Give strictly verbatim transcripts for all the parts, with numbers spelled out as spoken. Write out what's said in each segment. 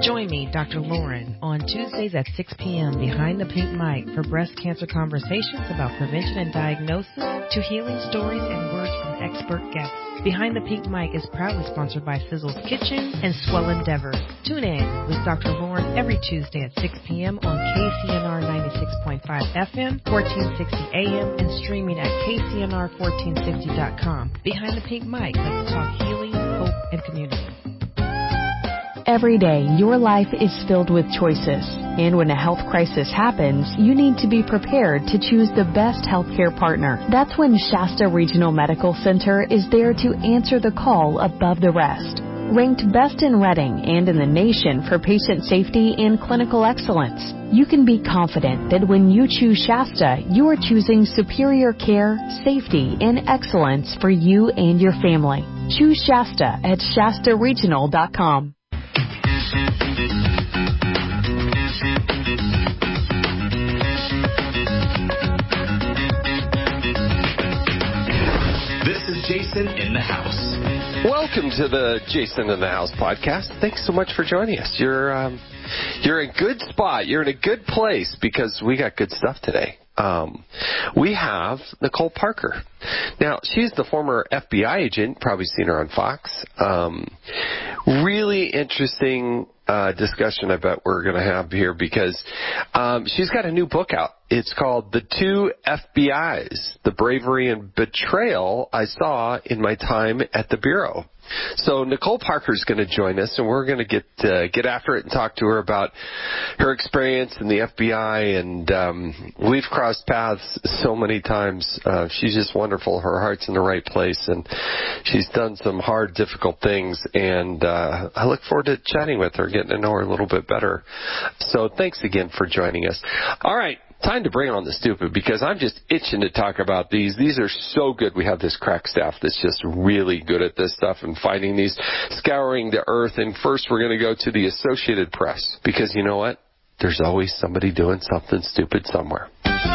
Join me, Doctor Lauren, on Tuesdays at six p.m. behind the pink mic for breast cancer conversations about prevention and diagnosis to healing stories and words from expert guests. Behind the Pink Mic is proudly sponsored by Sizzle's Kitchen and Swell Endeavor. Tune in with Doctor Lauren every Tuesday at six p.m. on K C N R ninety-six point five F M, fourteen sixty A M, and streaming at K C N R fourteen sixty dot com. Behind the Pink Mic, let's talk healing, hope, and community. Every day, your life is filled with choices. And when a health crisis happens, you need to be prepared to choose the best healthcare partner. That's when Shasta Regional Medical Center is there to answer the call above the rest. Ranked best in Reading and in the nation for patient safety and clinical excellence, you can be confident that when you choose Shasta, you are choosing superior care, safety, and excellence for you and your family. Choose Shasta at Shasta Regional dot com. This is Jason in the House. Welcome to the Jason in the House podcast. Thanks so much for joining us. You're um, you're in a good spot. You're in a good place because we got good stuff today. Um, we have Nicole Parker. Now, she's the former F B I agent. Probably seen her on Fox. Um, really interesting uh, discussion I bet we're going to have here because um, she's got a new book out. It's called The Two F B Is, The Bravery and Betrayal I Saw in My Time at the Bureau. So Nicole Parker's going to join us, and we're going to get uh, get after it and talk to her about her experience in the F B I. And um, we've crossed paths so many times. Uh, she's just wonderful. Her heart's in the right place, and she's done some hard, difficult things. And uh, I look forward to chatting with her, getting to know her a little bit better. So thanks again for joining us. All right. Time to bring on the stupid because I'm just itching to talk about these. These are so good. We have this crack staff that's just really good at this stuff and finding these, scouring the earth. And first we're going to go to the Associated Press because you know what? There's always somebody doing something stupid somewhere.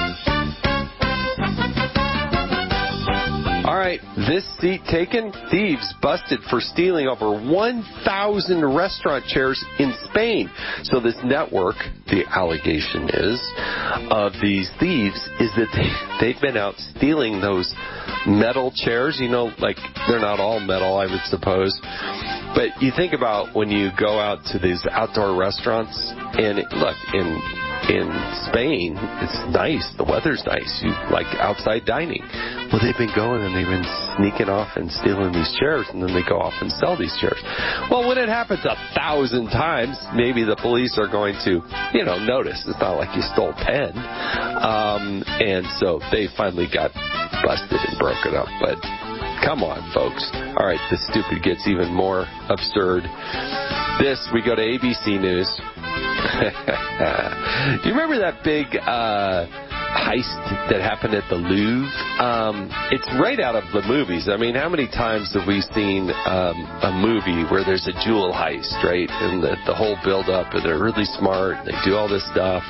All right, this seat taken. Thieves busted for stealing over one thousand restaurant chairs in Spain. So this network, the allegation is, of these thieves is that they, they've been out stealing those metal chairs. You know, like they're not all metal, I would suppose. But you think about when you go out to these outdoor restaurants, and it, look, in in Spain, it's nice. The weather's nice. You like outside dining. Well, they've been going and they've been sneaking off and stealing these chairs, and then they go off and sell these chairs. Well, when it happens a thousand times, maybe the police are going to, you know, notice. It's not like you stole ten. Um, and so they finally got busted and broken up. But come on, folks. All right, the stupid gets even more absurd. This, we go to A B C News. Do you remember that big uh, heist that happened at the Louvre? Um, it's right out of the movies. I mean, how many times have we seen um, a movie where there's a jewel heist, right? And the, the whole build-up, and they're really smart, and they do all this stuff.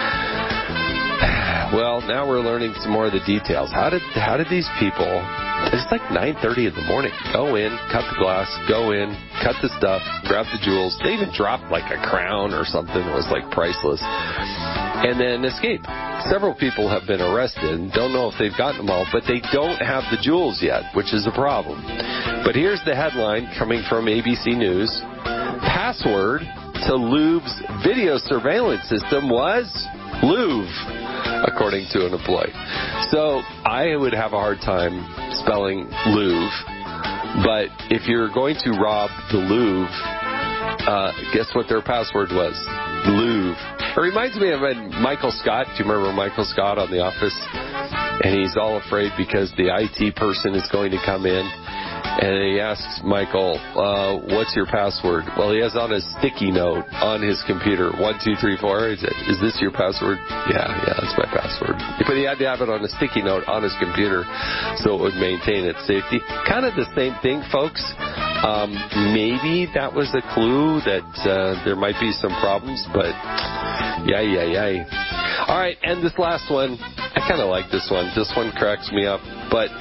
Well, now we're learning some more of the details. How did how did these people, it's like nine thirty in the morning, go in, cut the glass, go in, cut the stuff, grab the jewels. They even dropped like a crown or something that was like priceless, and then escape. Several people have been arrested. Don't know if they've gotten them all, but they don't have the jewels yet, which is a problem. But here's the headline coming from A B C News. Password to Louvre's video surveillance system was Louvre, according to an employee. So I would have a hard time spelling Louvre, but if you're going to rob the Louvre, uh, guess what their password was? Louvre. It reminds me of Michael Scott. Do you remember Michael Scott on The Office? And he's all afraid because the I T person is going to come in. And he asks Michael, uh, what's your password? Well, he has on a sticky note on his computer, one, two, three, four. Is, it, is this your password? Yeah, yeah, that's my password. But he had to have it on a sticky note on his computer so it would maintain its safety. Kind of the same thing, folks. Um, maybe that was a clue that uh, there might be some problems, but yay, yay, yay. All right, and this last one, I kind of like this one. This one cracks me up, but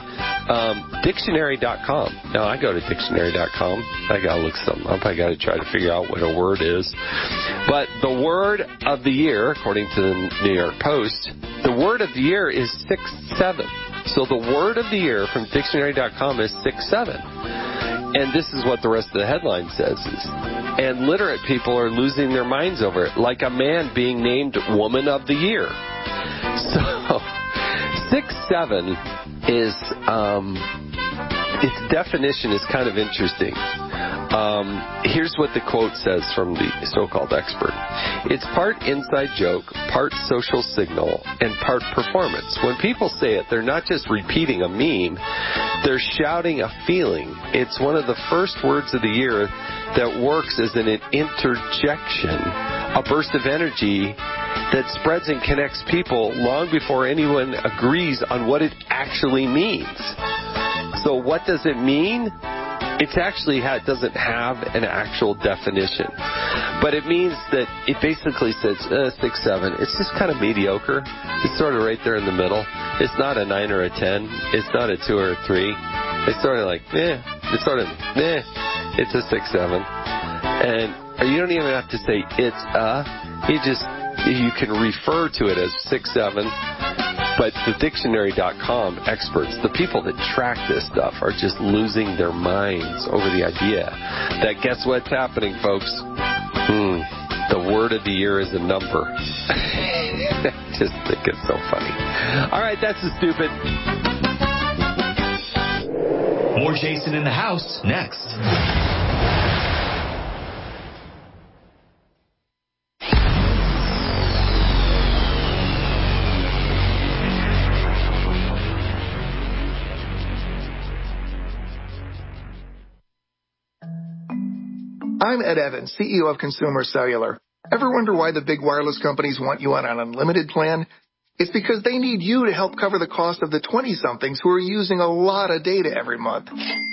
Um, dictionary dot com. Now, I go to dictionary dot com. I got to look something up. I got to try to figure out what a word is. But the word of the year, according to the New York Post, the word of the year is six seven. So the word of the year from dictionary dot com is six seven. And this is what the rest of the headline says. And literate people are losing their minds over it, like a man being named Woman of the Year. So six seven is, um, its definition is kind of interesting. Um, here's what the quote says from the so-called expert. It's part inside joke, part social signal, and part performance. When people say it, they're not just repeating a meme, they're shouting a feeling. It's one of the first words of the year that works as an interjection, a burst of energy that spreads and connects people long before anyone agrees on what it actually means. So what does it mean? It actually ha- doesn't have an actual definition. But it means that it basically says uh, six seven. It's just kind of mediocre. It's sort of right there in the middle. It's not a nine or a ten. It's not a two or a three. It's sort of like, eh. It's sort of, eh. It's a six seven. And you don't even have to say it's a. You just, you can refer to it as six seven. But the dictionary dot com experts, the people that track this stuff, are just losing their minds over the idea that guess what's happening, folks? Hmm, the word of the year is a number. I just think it's so funny. All right, that's the stupid. More Jason in the House next. I'm Ed Evans, C E O of Consumer Cellular. Ever wonder why the big wireless companies want you on an unlimited plan? It's because they need you to help cover the cost of the twenty-somethings who are using a lot of data every month.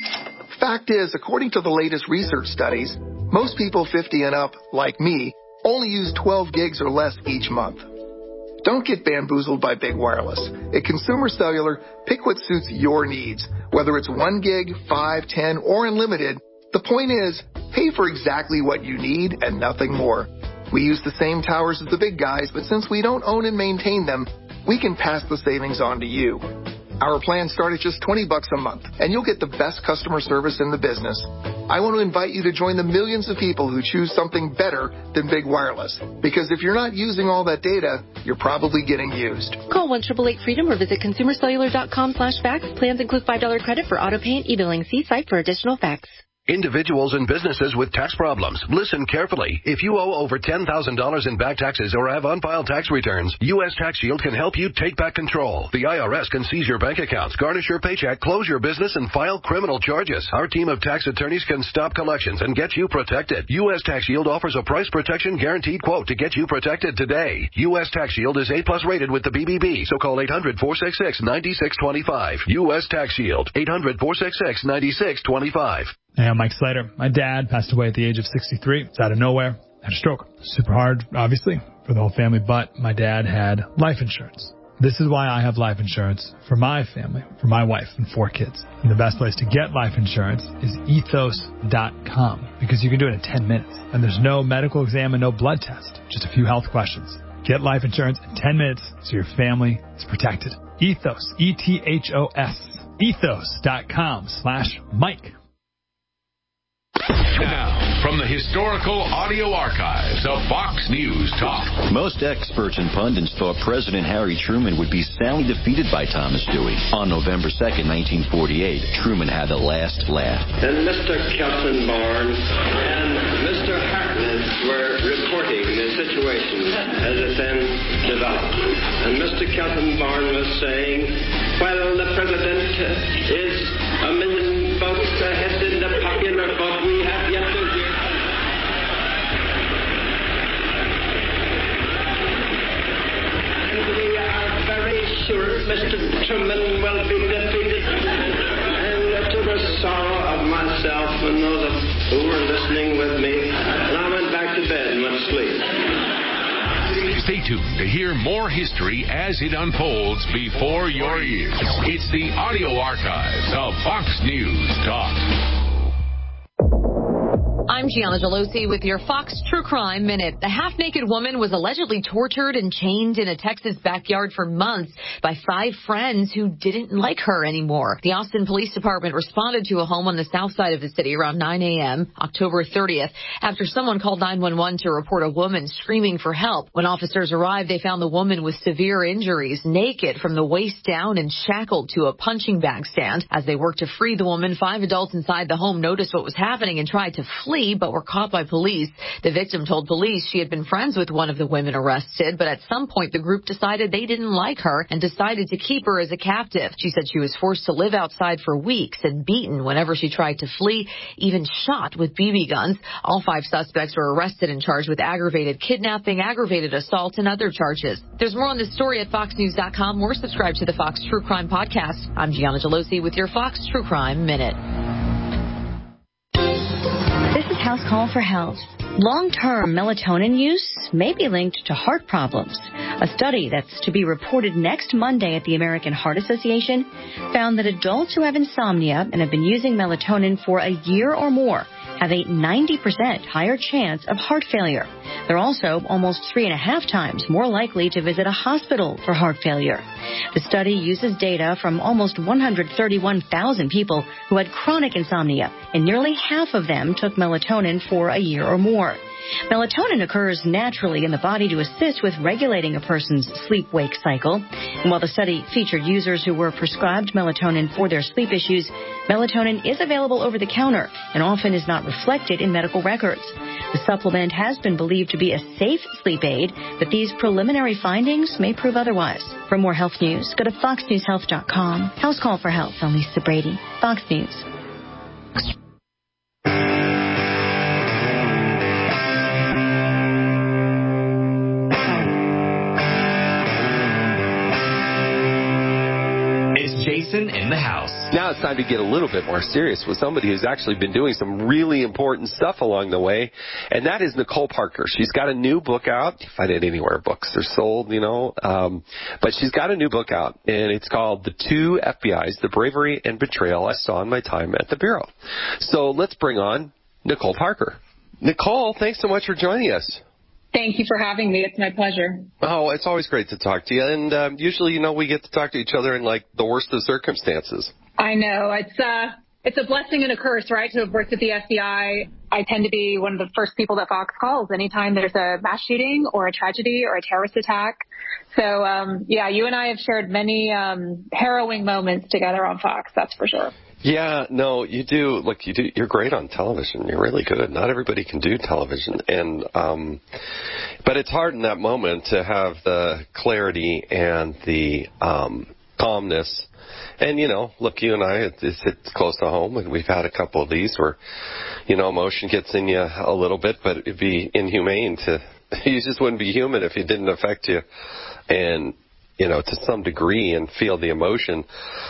Fact is, according to the latest research studies, most people fifty and up, like me, only use twelve gigs or less each month. Don't get bamboozled by big wireless. At Consumer Cellular, pick what suits your needs. Whether it's one gig, five, ten, or unlimited, the point is, pay for exactly what you need and nothing more. We use the same towers as the big guys, but since we don't own and maintain them, we can pass the savings on to you. Our plans start at just twenty bucks a month, and you'll get the best customer service in the business. I want to invite you to join the millions of people who choose something better than big wireless. Because if you're not using all that data, you're probably getting used. Call one eight eight eight freedom or visit consumer cellular dot com slash fax. Plans include five dollars credit for auto pay and e-billing. See site for additional facts. Individuals and businesses with tax problems, listen carefully. If you owe over ten thousand dollars in back taxes or have unfiled tax returns, U S Tax Shield can help you take back control. The I R S can seize your bank accounts, garnish your paycheck, close your business, and file criminal charges. Our team of tax attorneys can stop collections and get you protected. U S Tax Shield offers a price protection guaranteed quote to get you protected today. U S Tax Shield is A plus rated with the B B B, so call eight hundred, four six six, nine six two five. U S Tax Shield, eight hundred, four six six, nine six two five. Hey, I'm Mike Slater. My dad passed away at the age of sixty-three. It's out of nowhere. Had a stroke. Super hard, obviously, for the whole family, but my dad had life insurance. This is why I have life insurance for my family, for my wife and four kids. And the best place to get life insurance is ethos dot com because you can do it in ten minutes. And there's no medical exam and no blood test, just a few health questions. Get life insurance in ten minutes so your family is protected. Ethos, E T H O S, ethos dot com slash Mike. Now, from the historical audio archives of Fox News Talk. Most experts and pundits thought President Harry Truman would be soundly defeated by Thomas Dewey. On November second, nineteen forty-eight, Truman had the last laugh. And Mister Kelsenborn and Mister Hartnett were reporting the situation as it then developed. And Mister Kelsenborn was saying, well, the president is a million votes ahead in the popular vote. We have yet to hear. And we are very sure Mister Truman will be defeated. And to the sorrow of myself and those who were listening with me, and I went back to bed and went to sleep. Stay tuned to hear more history as it unfolds before your ears. It's the audio archives of Fox News Talk. I'm Gianna Gelosi with your Fox True Crime Minute. The half-naked woman was allegedly tortured and chained in a Texas backyard for months by five friends who didn't like her anymore. The Austin Police Department responded to a home on the south side of the city around nine a.m. October thirtieth after someone called nine one one to report a woman screaming for help. When officers arrived, they found the woman with severe injuries, naked from the waist down and shackled to a punching bag stand. As they worked to free the woman, five adults inside the home noticed what was happening and tried to flee, but were caught by police. The victim told police she had been friends with one of the women arrested, but at some point the group decided they didn't like her and decided to keep her as a captive. She said she was forced to live outside for weeks and beaten whenever she tried to flee, even shot with B B guns. All five suspects were arrested and charged with aggravated kidnapping, aggravated assault, and other charges. There's more on this story at fox news dot com or subscribe to the Fox True Crime Podcast. I'm Gianna Gelosi with your Fox True Crime Minute. This is House Call for Health. Long-term melatonin use may be linked to heart problems. A study that's to be reported next Monday at the American Heart Association found that adults who have insomnia and have been using melatonin for a year or more have a ninety percent higher chance of heart failure. They're also almost three and a half times more likely to visit a hospital for heart failure. The study uses data from almost one hundred thirty-one thousand people who had chronic insomnia, and nearly half of them took melatonin for a year or more. Melatonin occurs naturally in the body to assist with regulating a person's sleep-wake cycle. And while the study featured users who were prescribed melatonin for their sleep issues, melatonin is available over the counter and often is not reflected in medical records. The supplement has been believed to be a safe sleep aid, but these preliminary findings may prove otherwise. For more health news, go to fox news health dot com. House Call for Health. I'm Lisa Brady, Fox News. Jason in the house. Now it's time to get a little bit more serious with somebody who's actually been doing some really important stuff along the way, and that is Nicole Parker. She's got a new book out. You find it anywhere books are sold, you know. Um, but she's got a new book out, and it's called The Two F B Is, The Bravery and Betrayal I Saw in My Time at the Bureau. So let's bring on Nicole Parker. Nicole, thanks so much for joining us. Thank you for having me. It's my pleasure. Oh, it's always great to talk to you. And um, usually, you know, we get to talk to each other in, like, the worst of circumstances. I know. It's uh, it's a blessing and a curse, right, to have worked at the F B I. I tend to be one of the first people that Fox calls anytime there's a mass shooting or a tragedy or a terrorist attack. So, um, yeah, you and I have shared many um, harrowing moments together on Fox, that's for sure. Yeah, no, you do. Look, you do. You're great on television. You're really good. Not everybody can do television, and um, but it's hard in that moment to have the clarity and the um, calmness. And you know, look, you and I, it's, it's close to home, and we've had a couple of these where, you know, emotion gets in you a little bit, but it'd be inhumane to. You just wouldn't be human if it didn't affect you, and you know, to some degree, and feel the emotion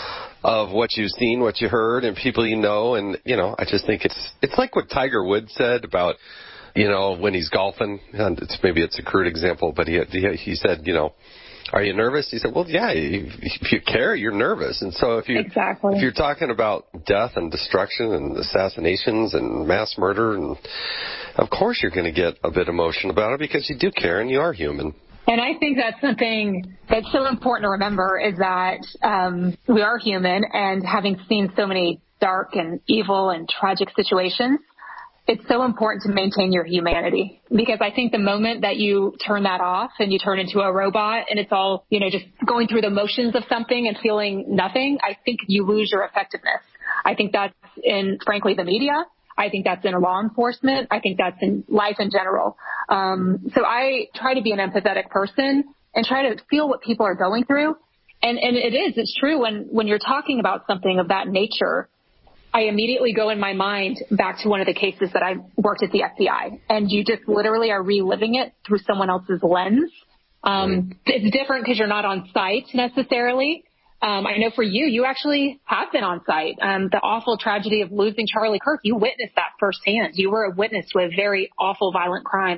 of what you've seen, what you heard, and people you know. And, you know, I just think it's it's like what Tiger Woods said about, you know, when he's golfing. And it's maybe it's a crude example, but he he, he said, you know, are you nervous? He said, well, yeah, if you care, you're nervous. And so if you exactly. if you're talking about death and destruction and assassinations and mass murder, and of course you're going to get a bit emotional about it because you do care and you are human. And I think that's something that's so important to remember is that um, we are human, and having seen so many dark and evil and tragic situations, it's so important to maintain your humanity. Because I think the moment that you turn that off and you turn into a robot and it's all, you know, just going through the motions of something and feeling nothing, I think you lose your effectiveness. I think that's in, frankly, the media. I think that's in law enforcement. I think that's in life in general. Um, so I try to be an empathetic person and try to feel what people are going through. And, and it is, it's true when, when you're talking about something of that nature, I immediately go in my mind back to one of the cases that I worked at the F B I. And you just literally are reliving it through someone else's lens. Um, it's different because you're not on site necessarily. Um, I know for you, you actually have been on site. Um, the awful tragedy of losing Charlie Kirk, you witnessed that firsthand. You were a witness to a very awful, violent crime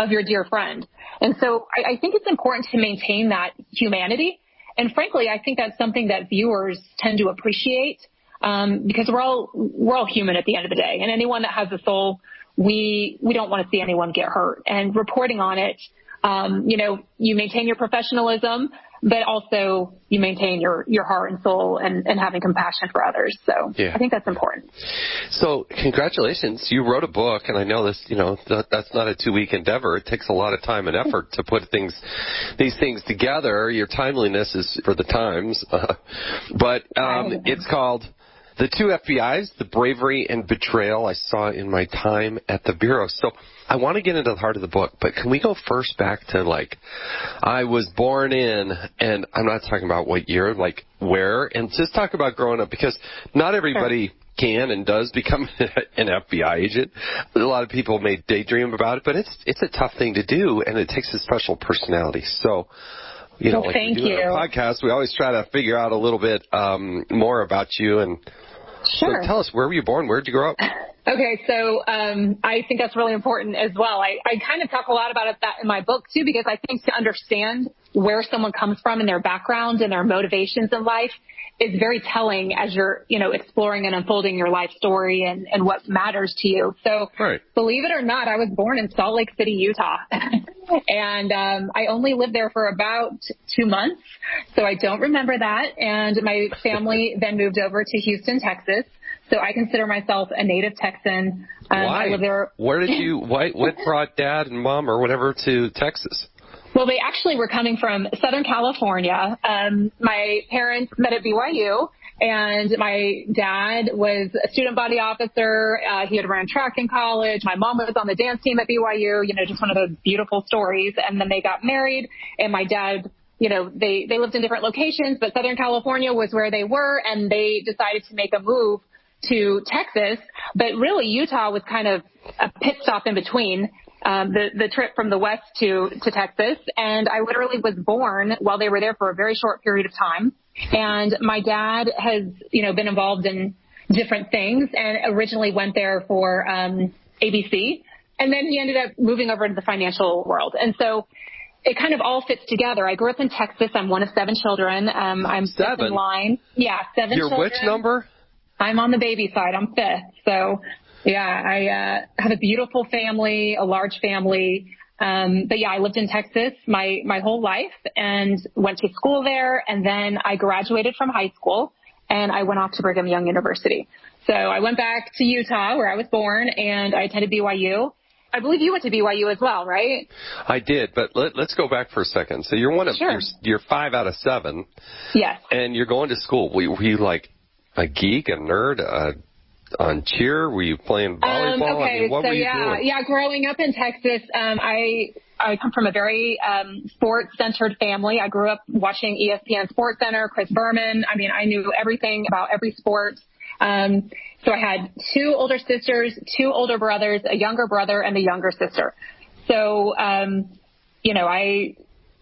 of your dear friend. And so I, I think it's important to maintain that humanity. And frankly, I think that's something that viewers tend to appreciate, um, because we're all, we're all human at the end of the day. And anyone that has a soul, we, we don't want to see anyone get hurt. And reporting on it, um, you know, you maintain your professionalism, but also you maintain your, your heart and soul and, and having compassion for others. So yeah. I think that's important. So congratulations. You wrote a book, and I know this, you know, that, that's not a two-week endeavor. It takes a lot of time and effort to put things, these things together. Your timeliness is for the times. Uh, but um, it's called The Two F B Is, The Bravery and Betrayal I Saw in My Time at the Bureau. So I want to get into the heart of the book, but can we go first back to, like, I was born in, and I'm not talking about what year, like where, and just talk about growing up, because not everybody can and does become an F B I agent. A lot of people may daydream about it, but it's it's a tough thing to do, and it takes a special personality. So, you know, well, like thank we do you. in our podcast, we always try to figure out a little bit um, more about you. And sure. So tell us, where were you born? Where did you grow up? Okay, so um, I think that's really important as well. I, I kind of talk a lot about it that in my book, too, because I think to understand where someone comes from and their background and their motivations in life is very telling as you're, you know, exploring and unfolding your life story and, and what matters to you. So right. Believe it or not, I was born in Salt Lake City, Utah. And um, I only lived there for about two months, so I don't remember that. And my family then moved over to Houston, Texas. So I consider myself a native Texan. Um, Why? I live there. Where did you, why, what brought Dad and Mom or whatever to Texas? Well, they actually were coming from Southern California. Um, my parents met at B Y U, and my dad was a student body officer. Uh, he had ran track in college. My mom was on the dance team at B Y U, you know, just one of those beautiful stories. And then they got married, and my dad, you know, they, they lived in different locations, but Southern California was where they were, and they decided to make a move to Texas. But really, Utah was kind of a pit stop in between. Um, the, the trip from the west to, to Texas. And I literally was born while they were there for a very short period of time. And my dad has, you know, been involved in different things and originally went there for um, A B C. And then he ended up moving over to the financial world. And so it kind of all fits together. I grew up in Texas. I'm one of seven children. Um, I'm seven. fifth in line. Yeah, seven You're children. which number? I'm on the baby side. I'm fifth. So yeah, I uh, have a beautiful family, a large family. Um, but yeah, I lived in Texas my, my whole life and went to school there. And then I graduated from high school and I went off to Brigham Young University. So I went back to Utah where I was born and I attended B Y U. I believe you went to B Y U as well, right? I did, but let, let's go back for a second. So you're one of, sure. you're, you're five out of seven. Yes. And you're going to school. Were you, were you like a geek, a nerd, a on cheer? Were you playing volleyball? Um, okay, I mean, what so were you yeah, doing? yeah. Growing up in Texas, um, I I come from a very um, sports-centered family. I grew up watching E S P N Sports Center, Chris Berman. I mean, I knew everything about every sport. Um, so I had two older sisters, two older brothers, a younger brother, and a younger sister. So, um, you know, I.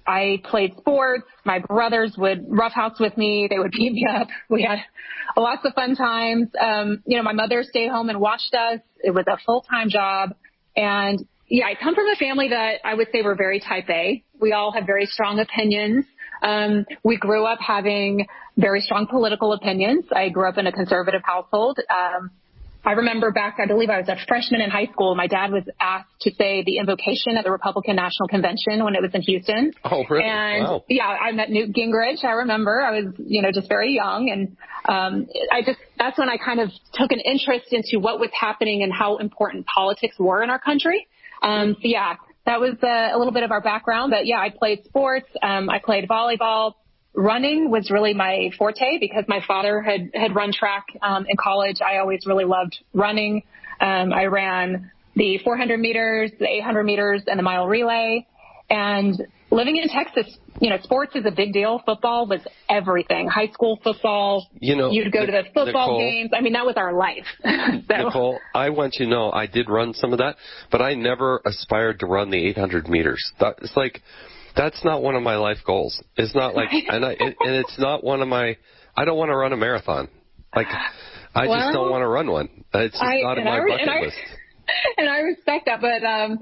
I played sports. My brothers would roughhouse with me. They would beat me up. We had lots of fun times. Um, you know, my mother stayed home and watched us. It was a full-time job. And, yeah, I come from a family that I would say we're very type A. We all have very strong opinions. Um, we grew up having very strong political opinions. I grew up in a conservative household. Um, I remember back, I believe I was a freshman in high school. My dad was asked to say the invocation at the Republican National Convention when it was in Houston. Oh, really? And wow. yeah, I met Newt Gingrich. I remember I was, you know, just very young. And, um, I just, that's when I kind of took an interest into what was happening and how important politics were in our country. Um, so yeah, that was uh, a little bit of our background, but yeah, I played sports. Um, I played volleyball. Running was really my forte because my father had, had run track um, in college. I always really loved running. Um, I ran the four hundred meters, the eight hundred meters, and the mile relay. And living in Texas, you know, sports is a big deal. Football was everything. High school football. You know, you'd go to the football Nicole, games. I mean, that was our life. so. Nicole, I want you to know I did run some of that, but I never aspired to run the eight hundred meters. That, it's like... That's not one of my life goals. It's not like, and, I, and it's not one of my, I don't want to run a marathon. Like, I well, just don't want to run one. It's just I, not in my I, bucket and I, list. And I respect that, but, um,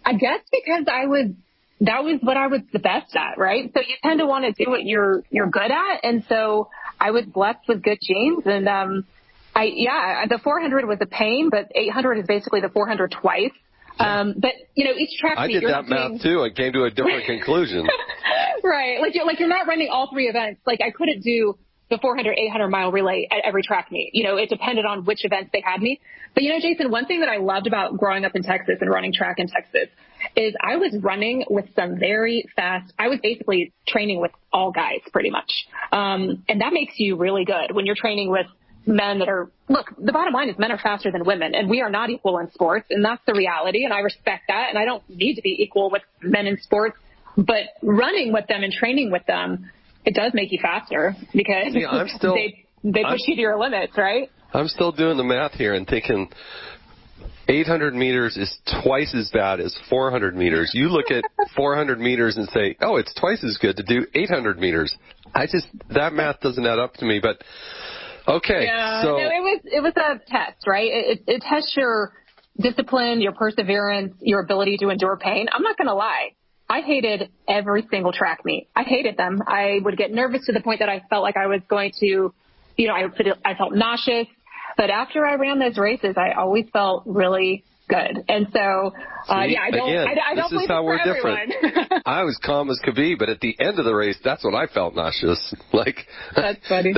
I guess because I was, that was what I was the best at, right? So you tend to want to do what you're, you're good at. And so I was blessed with good genes. And, um, I, yeah, the four hundred was a pain, but eight hundred is basically the four hundred twice. Um, but you know, each track I meet, did you're that math doing... too. I came to a different conclusion. Right. Like you're, like you're not running all three events. Like I couldn't do the four hundred, eight hundred mile relay at every track meet. You know, it depended on which events they had me. But, you know, Jason, one thing that I loved about growing up in Texas and running track in Texas is I was running with some very fast, I was basically training with all guys pretty much. Um, and that makes you really good when you're training with men that are, look, the bottom line is men are faster than women, and we are not equal in sports, and that's the reality, and I respect that, and I don't need to be equal with men in sports, but running with them and training with them, it does make you faster because See, I'm still, they, they push I'm, you to your limits, right? I'm still doing the math here and thinking eight hundred meters is twice as bad as four hundred meters. You look at four hundred meters and say, oh, it's twice as good to do eight hundred meters. I just, that math doesn't add up to me, but okay. Yeah, so no, it was, it was a test, right? It, it, it tests your discipline, your perseverance, your ability to endure pain. I'm not going to lie. I hated every single track meet. I hated them. I would get nervous to the point that I felt like I was going to, you know, I, I felt nauseous. But after I ran those races, I always felt really good. And so, uh, See, yeah, I don't, again, I, I don't this is how we're different. I was calm as could be, but at the end of the race, that's when I felt nauseous. Like, that's funny.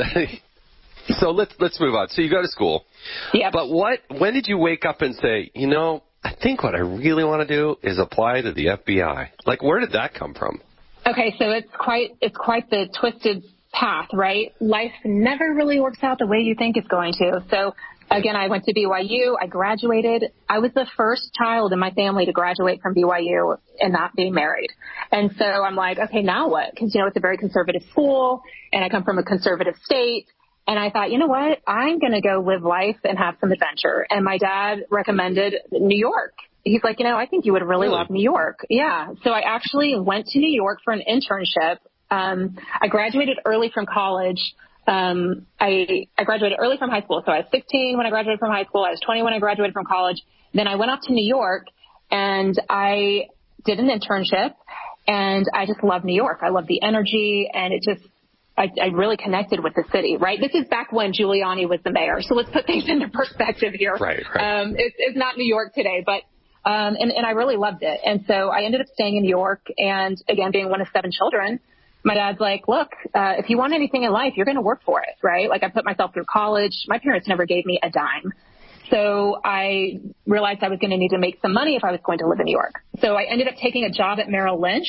So let's let's move on. So you go to school. Yeah. But what? When did you wake up and say, you know, I think what I really want to do is apply to the F B I? Like, where did that come from? Okay, so it's quite it's quite the twisted path, right? Life never really works out the way you think it's going to. So again, I went to B Y U. I graduated. I was the first child in my family to graduate from B Y U and not being married. And so I'm like, okay, now what? Because, you know, it's a very conservative school, and I come from a conservative state. And I thought, you know what? I'm going to go live life and have some adventure. And my dad recommended New York. He's like, you know, I think you would really, really? love New York. Yeah. So I actually went to New York for an internship. Um, I graduated early from college. Um, I, I graduated early from high school. So I was sixteen when I graduated from high school. I was twenty when I graduated from college. Then I went off to New York and I did an internship, and I just loved New York. I loved the energy, and it just, I, I really connected with the city, right? This is back when Giuliani was the mayor. So let's put things into perspective here. Right, right. Um, it's, it's not New York today, but, um, and, and I really loved it. And so I ended up staying in New York, and again, being one of seven children, my dad's like, look, uh, if you want anything in life, you're going to work for it, right? Like I put myself through college. My parents never gave me a dime. So I realized I was going to need to make some money if I was going to live in New York. So I ended up taking a job at Merrill Lynch,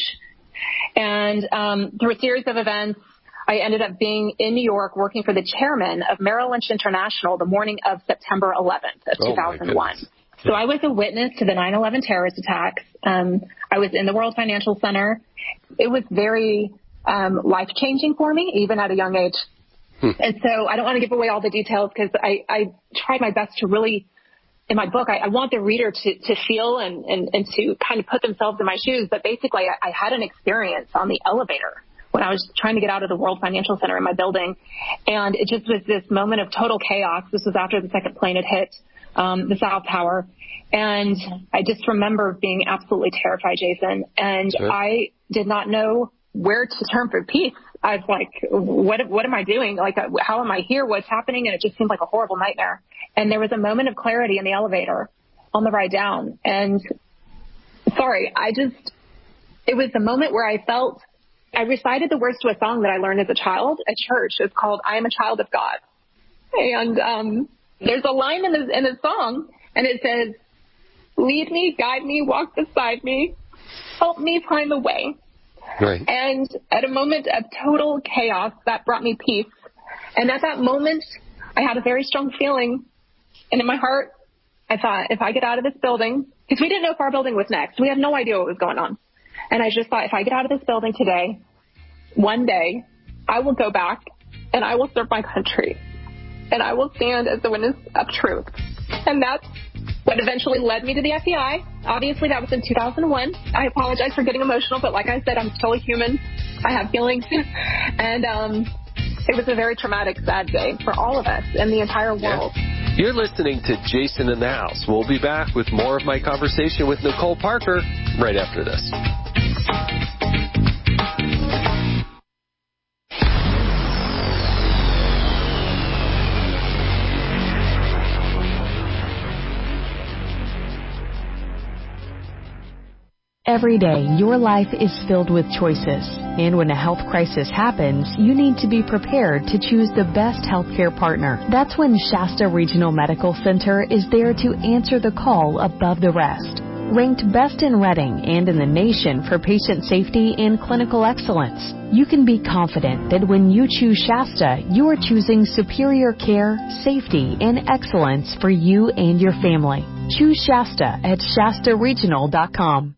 and, um, through a series of events, I ended up being in New York working for the chairman of Merrill Lynch International the morning of September eleventh of two thousand one. Oh, so I was a witness to the nine eleven terrorist attacks. Um, I was in the World Financial Center. It was very um, life-changing for me, even at a young age. Hmm. And so I don't want to give away all the details because I, I tried my best to really, in my book, I, I want the reader to, to feel and, and, and to kind of put themselves in my shoes. But basically, I, I had an experience on the elevator when I was trying to get out of the World Financial Center in my building. And it just was this moment of total chaos. This was after the second plane had hit um, the South Tower. And I just remember being absolutely terrified, Jason. And sure. I did not know where to turn for peace. I was like, what, what am I doing? Like, how am I here? What's happening? And it just seemed like a horrible nightmare. And there was a moment of clarity in the elevator on the ride down. And sorry, I just, it was the moment where I felt, I recited the words to a song that I learned as a child at church. It's called I Am a Child of God. And um, there's a line in the, in the song, and it says, lead me, guide me, walk beside me, help me find the way. Right. And at a moment of total chaos, that brought me peace. And at that moment, I had a very strong feeling. And in my heart, I thought, if I get out of this building, because we didn't know if our building was next. We had no idea what was going on. And I just thought, if I get out of this building today, one day, I will go back and I will serve my country. And I will stand as the witness of truth. And that's what eventually led me to the F B I. Obviously, that was in two thousand one. I apologize for getting emotional, but like I said, I'm totally human. I have feelings. and um, it was a very traumatic, sad day for all of us and the entire world. Yeah. You're listening to Jason in the House. We'll be back with more of my conversation with Nicole Parker right after this. Every day, your life is filled with choices. And when a health crisis happens, you need to be prepared to choose the best healthcare partner. That's when Shasta Regional Medical Center is there to answer the call above the rest. Ranked best in Reading and in the nation for patient safety and clinical excellence, you can be confident that when you choose Shasta, you are choosing superior care, safety, and excellence for you and your family. Choose Shasta at Shasta Regional dot com.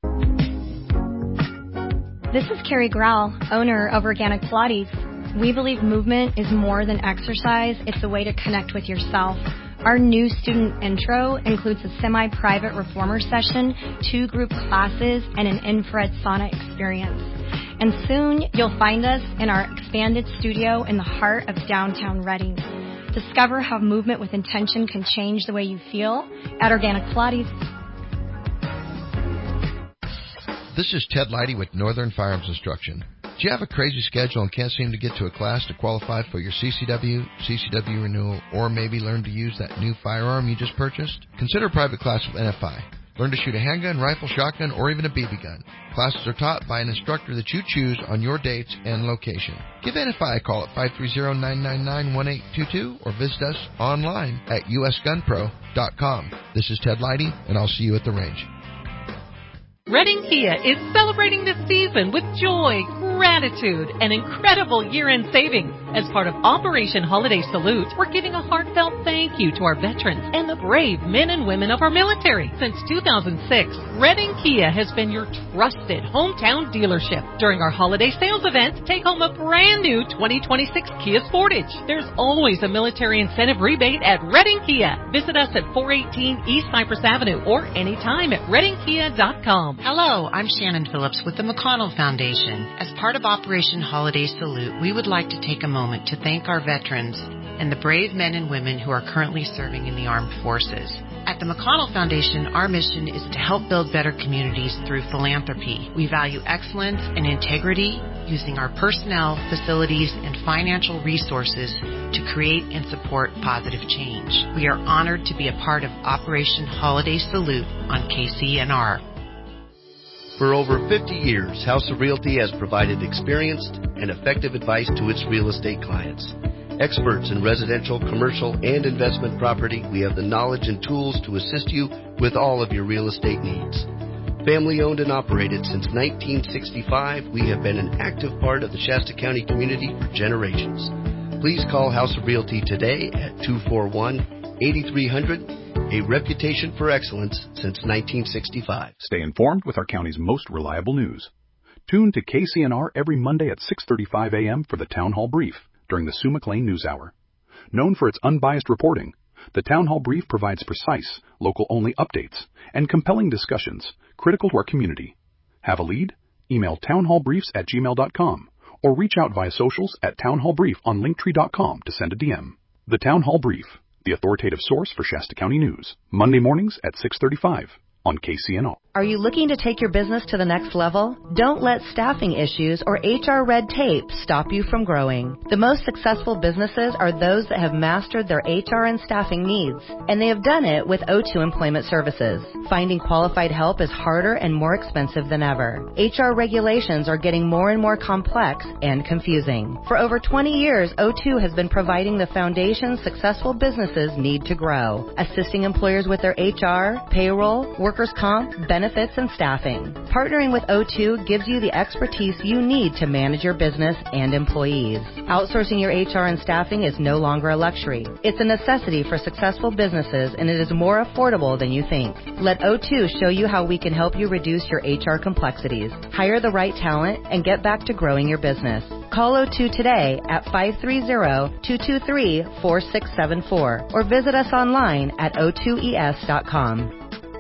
This is Carrie Grau, owner of Organic Pilates. We believe movement is more than exercise. It's a way to connect with yourself. Our new student intro includes a semi-private reformer session, two group classes, and an infrared sauna experience. And soon you'll find us in our expanded studio in the heart of downtown Reading. Discover how movement with intention can change the way you feel at Organic Pilates. This is Ted Leidy with Northern Firearms Instruction. Do you have a crazy schedule and can't seem to get to a class to qualify for your C C W, C C W renewal, or maybe learn to use that new firearm you just purchased? Consider a private class with N F I. Learn to shoot a handgun, rifle, shotgun, or even a B B gun. Classes are taught by an instructor that you choose on your dates and location. Give N F I a call at five three zero, nine nine nine, one eight two two or visit us online at U S gun pro dot com. This is Ted Leidy, and I'll see you at the range. Reading Kia is celebrating this season with joy, gratitude, and incredible year-end savings. As part of Operation Holiday Salute, we're giving a heartfelt thank you to our veterans and the brave men and women of our military. Since two thousand six, Reading Kia has been your trusted hometown dealership. During our holiday sales event, take home a brand new twenty twenty-six Kia Sportage. There's always a military incentive rebate at Reading Kia. Visit us at four eighteen East Cypress Avenue or anytime at reading kia dot com. Hello, I'm Shannon Phillips with the McConnell Foundation. As part of Operation Holiday Salute, we would like to take a moment to thank our veterans and the brave men and women who are currently serving in the armed forces. At the McConnell Foundation, our mission is to help build better communities through philanthropy. We value excellence and integrity, using our personnel, facilities, and financial resources to create and support positive change. We are honored to be a part of Operation Holiday Salute on K C N R. For over fifty years, House of Realty has provided experienced and effective advice to its real estate clients. Experts in residential, commercial, and investment property, we have the knowledge and tools to assist you with all of your real estate needs. Family owned and operated since nineteen sixty-five, we have been an active part of the Shasta County community for generations. Please call House of Realty today at two four one, eight three zero zero. A reputation for excellence since nineteen sixty-five. Stay informed with our county's most reliable news. Tune to K C N R every Monday at six thirty-five a.m. for the Town Hall Brief during the Sue McLean News Hour. Known for its unbiased reporting, the Town Hall Brief provides precise, local-only updates and compelling discussions critical to our community. Have a lead? Email townhallbriefs at gmail dot com or reach out via socials at townhallbrief on linktree dot com to send a D M. The Town Hall Brief, the authoritative source for Shasta County news, Monday mornings at six thirty-five on K C N R. Are you looking to take your business to the next level? Don't let staffing issues or H R red tape stop you from growing. The most successful businesses are those that have mastered their H R and staffing needs, and they have done it with O two Employment Services. Finding qualified help is harder and more expensive than ever. H R regulations are getting more and more complex and confusing. For over twenty years, O two has been providing the foundation successful businesses need to grow, assisting employers with their H R, payroll, workers' comp, benefits, and staffing. Partnering with O two gives you the expertise you need to manage your business and employees. Outsourcing your H R and staffing is no longer a luxury. It's a necessity for successful businesses, and it is more affordable than you think. Let O two show you how we can help you reduce your H R complexities, hire the right talent, and get back to growing your business. Call O two today at five three zero, two two three, four six seven four or visit us online at o two e s dot com.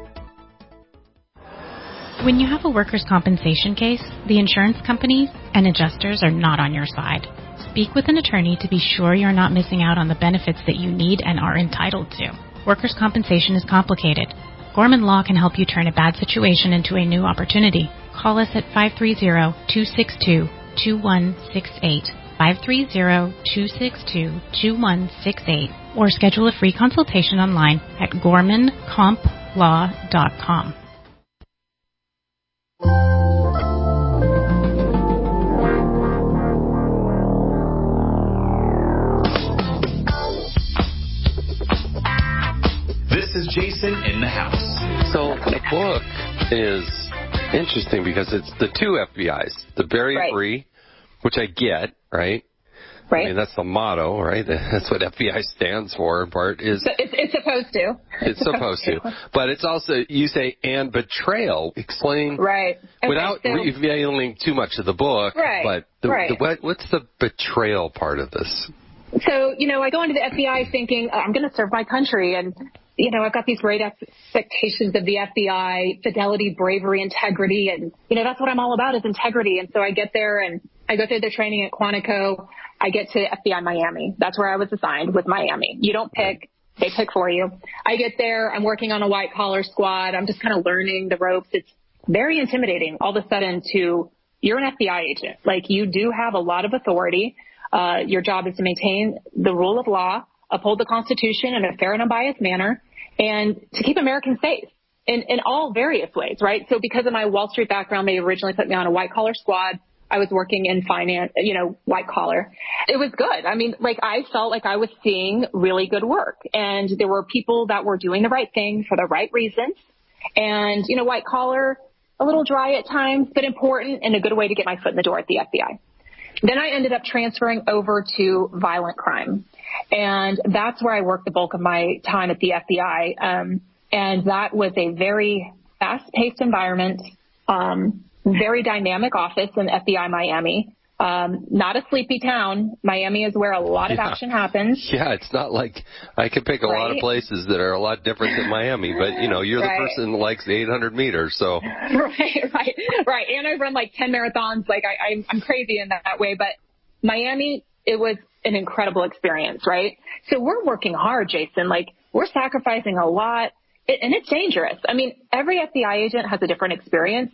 When you have a workers' compensation case, the insurance companies and adjusters are not on your side. Speak with an attorney to be sure you're not missing out on the benefits that you need and are entitled to. Workers' compensation is complicated. Gorman Law can help you turn a bad situation into a new opportunity. Call us at five three zero, two six two, two one six eight, five three zero, two six two, two one six eight, or schedule a free consultation online at gorman comp law dot com. This is Jason in the house. So the book is interesting because it's the two F B Is, the bury Right. free, which I get, right? Right. I mean, that's the motto, right? That's what F B I stands for, in part, is So it's, it's supposed to. it's supposed to. But it's also, you say, and betrayal. Explain, Right. Okay, without so- revealing too much of the book, Right, but the, right. the, what, what's the betrayal part of this? So, you know, I go into the F B I thinking, oh, I'm going to serve my country. And, you know, I've got these great expectations of the F B I, fidelity, bravery, integrity. And, you know, that's what I'm all about is integrity. And so I get there and I go through the training at Quantico. I get to F B I Miami. That's where I was assigned, with Miami. You don't pick. They pick for you. I get there. I'm working on a white collar squad. I'm just kind of learning the ropes. It's very intimidating all of a sudden to, you're an F B I agent. Like, you do have a lot of authority. Uh, your job is to maintain the rule of law, uphold the Constitution in a fair and unbiased manner, and to keep Americans safe in, in all various ways, right? So because of my Wall Street background, they originally put me on a white collar squad. I was working in finance, you know, white collar. It was good. I mean, like, I felt like I was seeing really good work, and there were people that were doing the right thing for the right reasons. And, you know, white collar, a little dry at times, but important and a good way to get my foot in the door at the F B I. Then I ended up transferring over to violent crime. And that's where I worked the bulk of my time at the F B I. Um, and that was a very fast-paced environment, um, very dynamic office in F B I Miami. Um, not a sleepy town. Miami is where a lot of Yeah. action happens. Yeah, it's not like I could pick a lot of Right. places that are a lot different than Miami, but, you know, you're Right. the person that likes the eight hundred meters, so. Right, right, right. And I run like ten marathons. Like I, I'm, I'm crazy in that, that way. But Miami, it was an incredible experience, right? So we're working hard, Jason. Like, we're sacrificing a lot, it, and it's dangerous. I mean, every F B I agent has a different experience.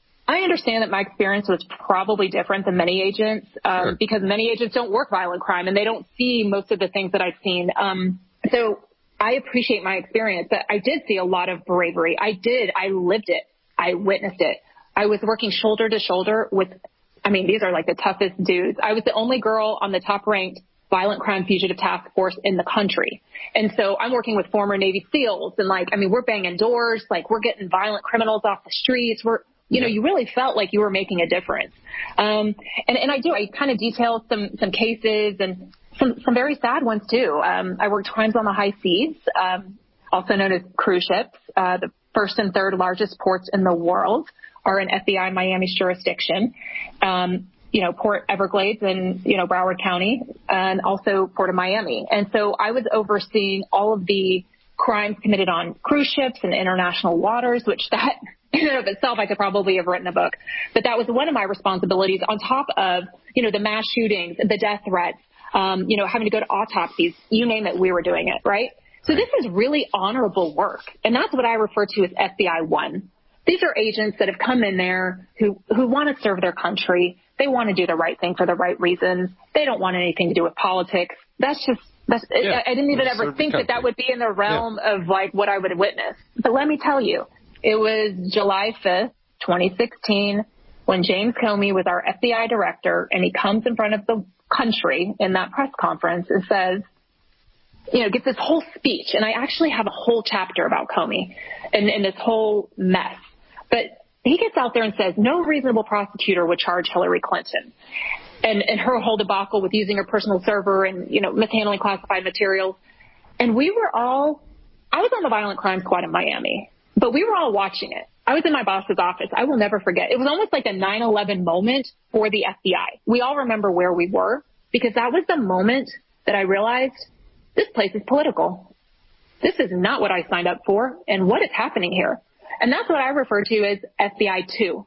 I understand that my experience was probably different than many agents, um, Sure. because many agents don't work violent crime and they don't see most of the things that I've seen. Um, so I appreciate my experience, but I did see a lot of bravery. I did. I lived it. I witnessed it. I was working shoulder to shoulder with, I mean, these are like the toughest dudes. I was the only girl on the top ranked violent crime fugitive task force in the country. And so I'm working with former Navy SEALs, and like, I mean, we're banging doors, like we're getting violent criminals off the streets. We're, you know, you really felt like you were making a difference. Um, and, and I do, I kind of detailed some, some cases and some, some very sad ones too. Um, I worked crimes on the high seas, um, also known as cruise ships. Uh, the first and third largest ports in the world are in F B I Miami's jurisdiction. Um, you know, Port Everglades and, you know, Broward County, and also Port of Miami. And so I was overseeing all of the crimes committed on cruise ships and international waters, which that in and of itself, I could probably have written a book. But that was one of my responsibilities on top of, you know, the mass shootings, the death threats, um, you know, having to go to autopsies, you name it, we were doing it, right? So this is really honorable work. And that's what I refer to as F B I one. These are agents that have come in there who, who want to serve their country. They want to do the right thing for the right reasons. They don't want anything to do with politics. That's just, that's, Yeah, I, I didn't even serve ever the think that that country. would be in the realm yeah. of like what I would witness. But let me tell you, it was July fifth, twenty sixteen, when James Comey was our F B I director, and he comes in front of the country in that press conference and says, you know, gets this whole speech. And I actually have a whole chapter about Comey and, and this whole mess. But he gets out there and says, no reasonable prosecutor would charge Hillary Clinton. And, and her whole debacle with using her personal server and, you know, mishandling classified materials. And we were all, I was on the violent crime squad in Miami, but we were all watching it. I was in my boss's office. I will never forget. It was almost like a nine eleven moment for the F B I. We all remember where we were because that was the moment that I realized this place is political. This is not what I signed up for and what is happening here. And that's what I refer to as F B I two.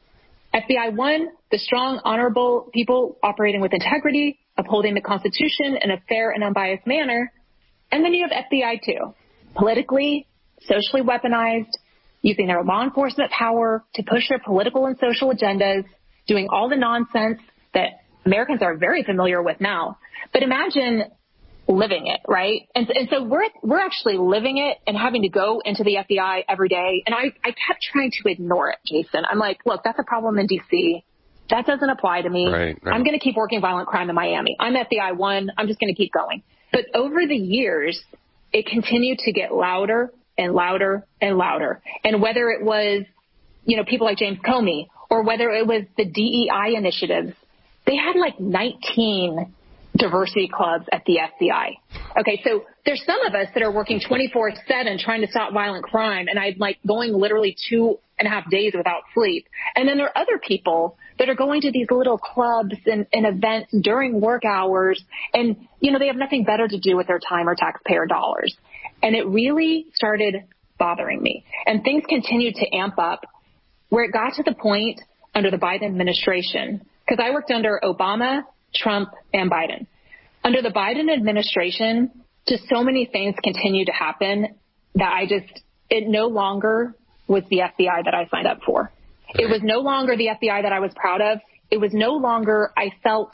F B I one, the strong, honorable people operating with integrity, upholding the Constitution in a fair and unbiased manner. And then you have F B I two, politically, socially weaponized, using their law enforcement power to push their political and social agendas, doing all the nonsense that Americans are very familiar with now. But imagine living it, right? And, and so we're we're actually living it and having to go into the F B I every day. And I, I kept trying to ignore it, Jason. I'm like, look, that's a problem in D C. That doesn't apply to me. Right, right. I'm going to keep working violent crime in Miami. I'm F B I one. I'm just going to keep going. But over the years, it continued to get louder and louder and louder. And whether it was, you know, people like James Comey or whether it was the D E I initiatives, they had like nineteen diversity clubs at the F B I. Okay, so there's some of us that are working twenty-four seven trying to stop violent crime, and I'm like going literally two and a half days without sleep. And then there are other people that are going to these little clubs and, and events during work hours, and, you know, they have nothing better to do with their time or taxpayer dollars. And it really started bothering me. And things continued to amp up where it got to the point under the Biden administration, because I worked under Obama, Trump, and Biden. Under the Biden administration, just so many things continue to happen that I just, it no longer was the F B I that I signed up for. It was no longer the F B I that I was proud of. It was no longer, I felt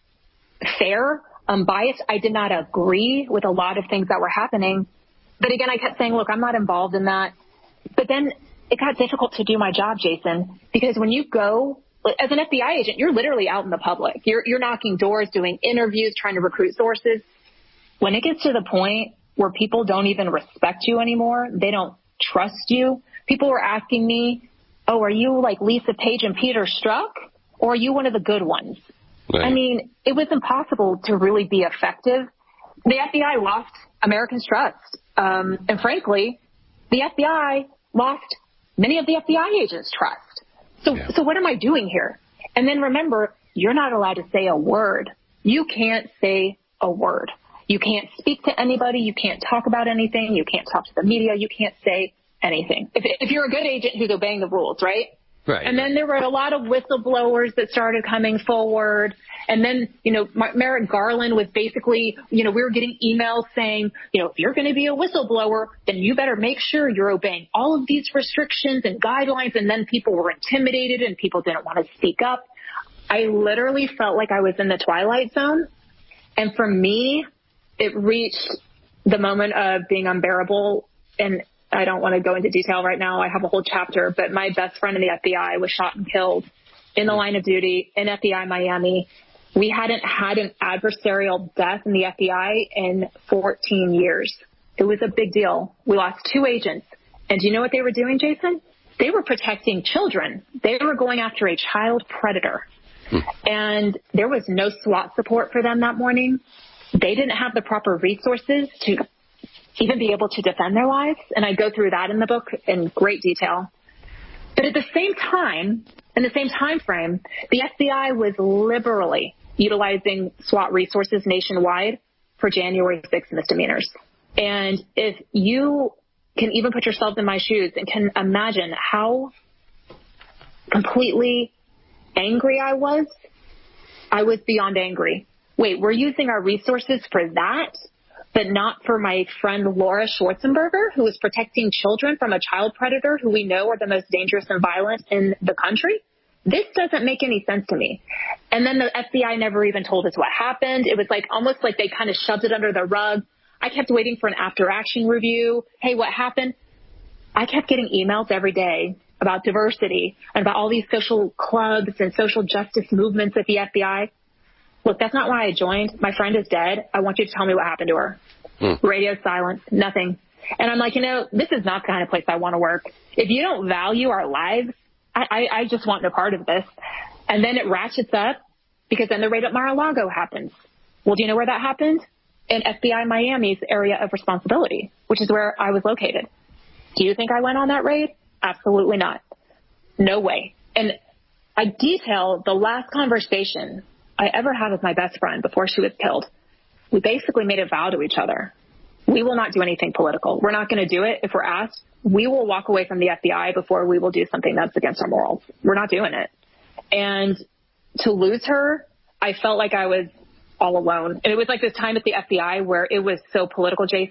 fair, unbiased. I did not agree with a lot of things that were happening. But again, I kept saying, look, I'm not involved in that. But then it got difficult to do my job, Jason, because when you go, as an F B I agent, you're literally out in the public. You're, you're knocking doors, doing interviews, trying to recruit sources. When it gets to the point where people don't even respect you anymore, they don't trust you. People were asking me, oh, are you like Lisa Page and Peter Strzok, or are you one of the good ones? Right. I mean, it was impossible to really be effective. The F B I lost Americans' trust. Um, and frankly, the F B I lost many of the F B I agents' trust. So, yeah. so what am I doing here? And then remember, you're not allowed to say a word. You can't say a word. You can't speak to anybody. You can't talk about anything. You can't talk to the media. You can't say anything. If, if you're a good agent who's obeying the rules, right? Right. And then there were a lot of whistleblowers that started coming forward. And then, you know, Merrick Garland was basically, you know, we were getting emails saying, you know, if you're going to be a whistleblower, then you better make sure you're obeying all of these restrictions and guidelines. And then people were intimidated and people didn't want to speak up. I literally felt like I was in the Twilight Zone. And for me, it reached the moment of being unbearable. And I don't want to go into detail right now. I have a whole chapter, but my best friend in the F B I was shot and killed in the line of duty in F B I Miami. We hadn't had an adversarial death in the F B I in fourteen years. It was a big deal. We lost two agents. And do you know what they were doing, Jason? They were protecting children. They were going after a child predator. And there was no SWAT support for them that morning. They didn't have the proper resources to even be able to defend their lives. And I go through that in the book in great detail. But at the same time, in the same time frame, the F B I was liberally utilizing SWAT resources nationwide for January sixth misdemeanors. And if you can even put yourself in my shoes and can imagine how completely angry I was, I was beyond angry. Wait, we're using our resources for that? But not for my friend Laura Schwarzenberger, who is protecting children from a child predator who we know are the most dangerous and violent in the country? This doesn't make any sense to me. And then the F B I never even told us what happened. It was like almost like they kind of shoved it under the rug. I kept waiting for an after-action review. Hey, what happened? I kept getting emails every day about diversity and about all these social clubs and social justice movements at the F B I. Look, that's not why I joined. My friend is dead. I want you to tell me what happened to her. Hmm. Radio silence, nothing. And I'm like, you know, this is not the kind of place I want to work. If you don't value our lives, I, I, I just want no part of this. And then it ratchets up because then the raid at Mar-a-Lago happens. Well, do you know where that happened? In F B I Miami's area of responsibility, which is where I was located. Do you think I went on that raid? Absolutely not. No way. And I detail the last conversation I ever had with my best friend before she was killed. We basically made a vow to each other. We will not do anything political. We're not going to do it if we're asked. We will walk away from the F B I before we will do something that's against our morals. We're not doing it. And to lose her, I felt like I was all alone. And it was like this time at the F B I where it was so political, Jason.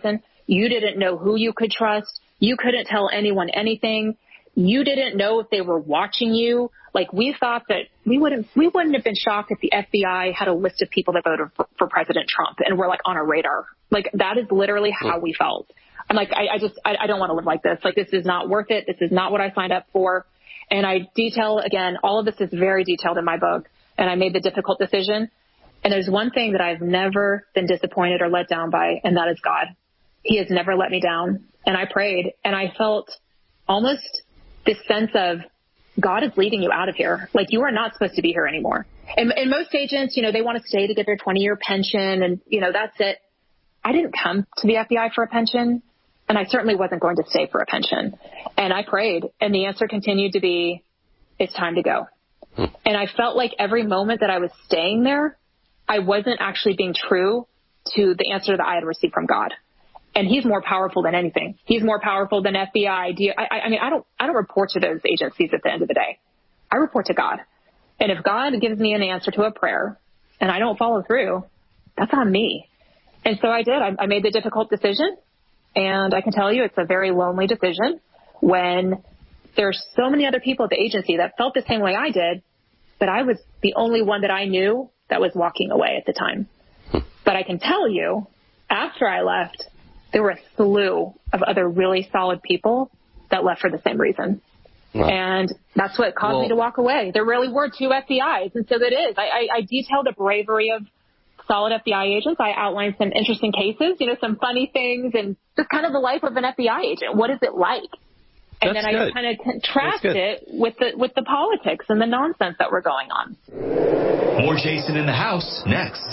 You didn't know who you could trust. You couldn't tell anyone anything. You didn't know if they were watching you. Like, we thought that we wouldn't, we wouldn't have been shocked if the F B I had a list of people that voted for, for President Trump and were like on our radar. Like, that is literally how we felt. I'm like, I, I just, I, I don't want to live like this. Like, this is not worth it. This is not what I signed up for. And I detail, again, all of this is very detailed in my book. And I made the difficult decision. And there's one thing that I've never been disappointed or let down by, and that is God. He has never let me down. And I prayed, and I felt almost this sense of, God is leading you out of here. Like, you are not supposed to be here anymore. And, and most agents, you know, they want to stay to get their twenty-year pension, and, you know, that's it. I didn't come to the F B I for a pension, and I certainly wasn't going to stay for a pension. And I prayed, and the answer continued to be, it's time to go. Hmm. And I felt like every moment that I was staying there, I wasn't actually being true to the answer that I had received from God. And he's more powerful than anything. He's more powerful than F B I. Do you, I, I mean, I don't, I don't report to those agencies at the end of the day. I report to God. And if God gives me an answer to a prayer and I don't follow through, that's on me. And so I did. I, I made the difficult decision. And I can tell you it's a very lonely decision when there's so many other people at the agency that felt the same way I did, but I was the only one that I knew that was walking away at the time. But I can tell you, after I left, there were a slew of other really solid people that left for the same reason. Wow. And that's what caused well, me to walk away. There really were two F B Is, and so that is. I, I, I detailed the bravery of solid F B I agents. I outlined some interesting cases, you know, some funny things, and just kind of the life of an F B I agent. What is it like? And that's then good. I kind of contrast it with the with the politics and the nonsense that were going on. More Jason in the House next.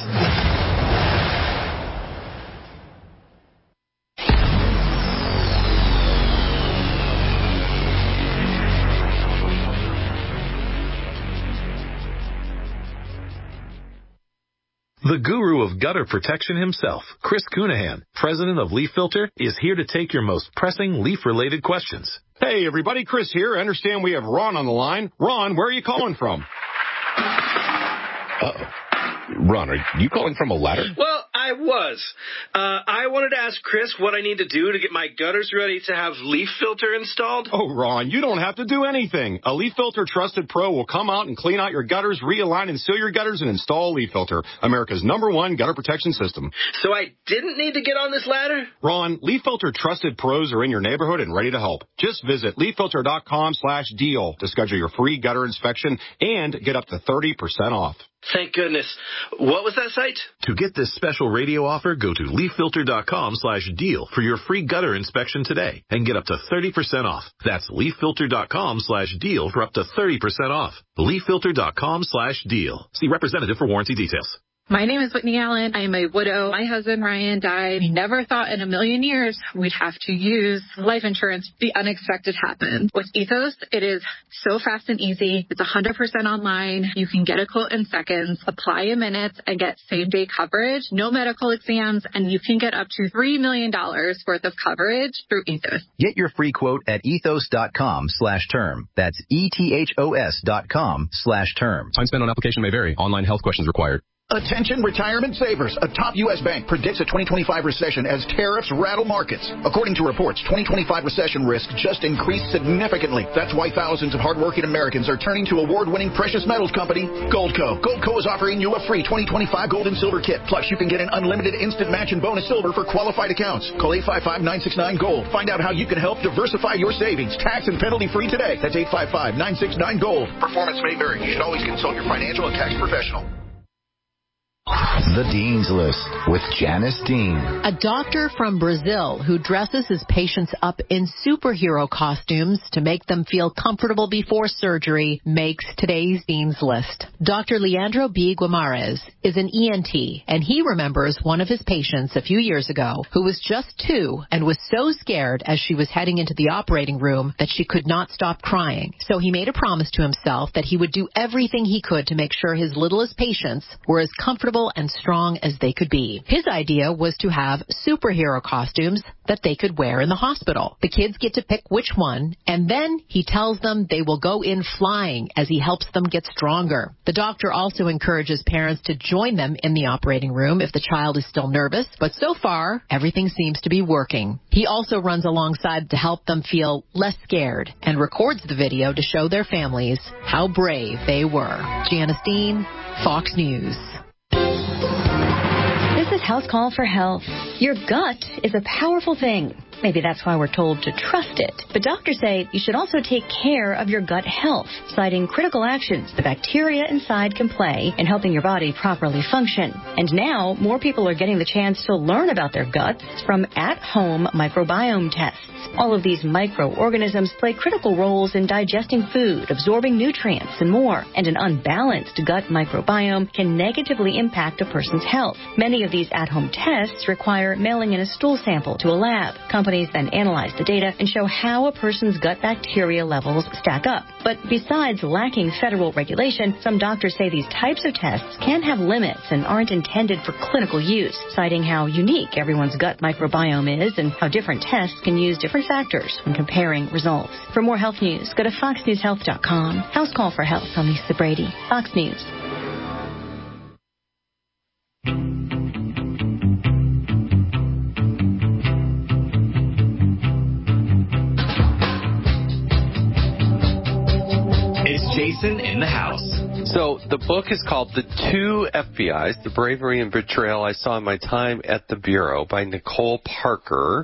The guru of gutter protection himself, Chris Cunahan, president of Leaf Filter, is here to take your most pressing leaf-related questions. Hey, everybody, Chris here. I understand we have Ron on the line. Ron, where are you calling from? Uh-oh. Ron, are you calling from a ladder? Well, I was. Uh, I wanted to ask Chris what I need to do to get my gutters ready to have Leaf Filter installed. Oh, Ron, you don't have to do anything. A Leaf Filter Trusted Pro will come out and clean out your gutters, realign and seal your gutters, and install Leaf Filter, America's number one gutter protection system. So I didn't need to get on this ladder? Ron, Leaf Filter Trusted Pros are in your neighborhood and ready to help. Just visit leaffilter.com slash deal to schedule your free gutter inspection and get up to thirty percent off. Thank goodness. What was that site? To get this special radio offer, go to leaffilter.com slash deal for your free gutter inspection today and get up to thirty percent off. That's leaffilter.com slash deal for up to thirty percent off. leaffilter.com slash deal. See representative for warranty details. My name is Whitney Allen. I am a widow. My husband, Ryan, died. We never thought in a million years we'd have to use life insurance. The unexpected happened. With Ethos, it is so fast and easy. It's one hundred percent online. You can get a quote in seconds, apply in minutes, and get same-day coverage, no medical exams, and you can get up to three million dollars worth of coverage through Ethos. Get your free quote at ethos.com slash term. That's E-T-H-O-S dot com slash term. Time spent on application may vary. Online health questions required. Attention retirement savers. A top U S bank predicts a twenty twenty-five recession as tariffs rattle markets. According to reports, twenty twenty-five recession risk just increased significantly. That's why thousands of hardworking Americans are turning to award-winning precious metals company Goldco. Goldco is offering you a free twenty twenty-five gold and silver kit. Plus, you can get an unlimited instant match and bonus silver for qualified accounts. Call eight five five, nine six nine, GOLD. Find out how you can help diversify your savings. Tax and penalty free today. That's eight five five, nine six nine, GOLD. Performance may vary. You should always consult your financial and tax professional. The Dean's List with Janice Dean. A doctor from Brazil who dresses his patients up in superhero costumes to make them feel comfortable before surgery makes today's Dean's List. Doctor Leandro B. Guimarães is an E N T, and he remembers one of his patients a few years ago who was just two and was so scared as she was heading into the operating room that she could not stop crying. So he made a promise to himself that he would do everything he could to make sure his littlest patients were as comfortable and strong as they could be. His idea was to have superhero costumes that they could wear in the hospital. The kids get to pick which one, and then he tells them they will go in flying as he helps them get stronger. The doctor also encourages parents to join them in the operating room if the child is still nervous, but so far, everything seems to be working. He also runs alongside to help them feel less scared and records the video to show their families how brave they were. Janice Dean, Fox News. This is House Call for Health. Your gut is a powerful thing. Maybe that's why we're told to trust it. But doctors say you should also take care of your gut health, citing critical actions the bacteria inside can play in helping your body properly function. And now, more people are getting the chance to learn about their guts from at-home microbiome tests. All of these microorganisms play critical roles in digesting food, absorbing nutrients, and more. And an unbalanced gut microbiome can negatively impact a person's health. Many of these at-home tests require mailing in a stool sample to a lab. Companies then analyze the data and show how a person's gut bacteria levels stack up. But besides lacking federal regulation, some doctors say these types of tests can have limits and aren't intended for clinical use, citing how unique everyone's gut microbiome is and how different tests can use different factors when comparing results. For more health news, go to fox news health dot com. House Call for Health. I'm Lisa Brady, Fox News. It's Jason in the house. So the book is called The Two F B Is, The Bravery and Betrayal I Saw in My Time at the Bureau by Nicole Parker.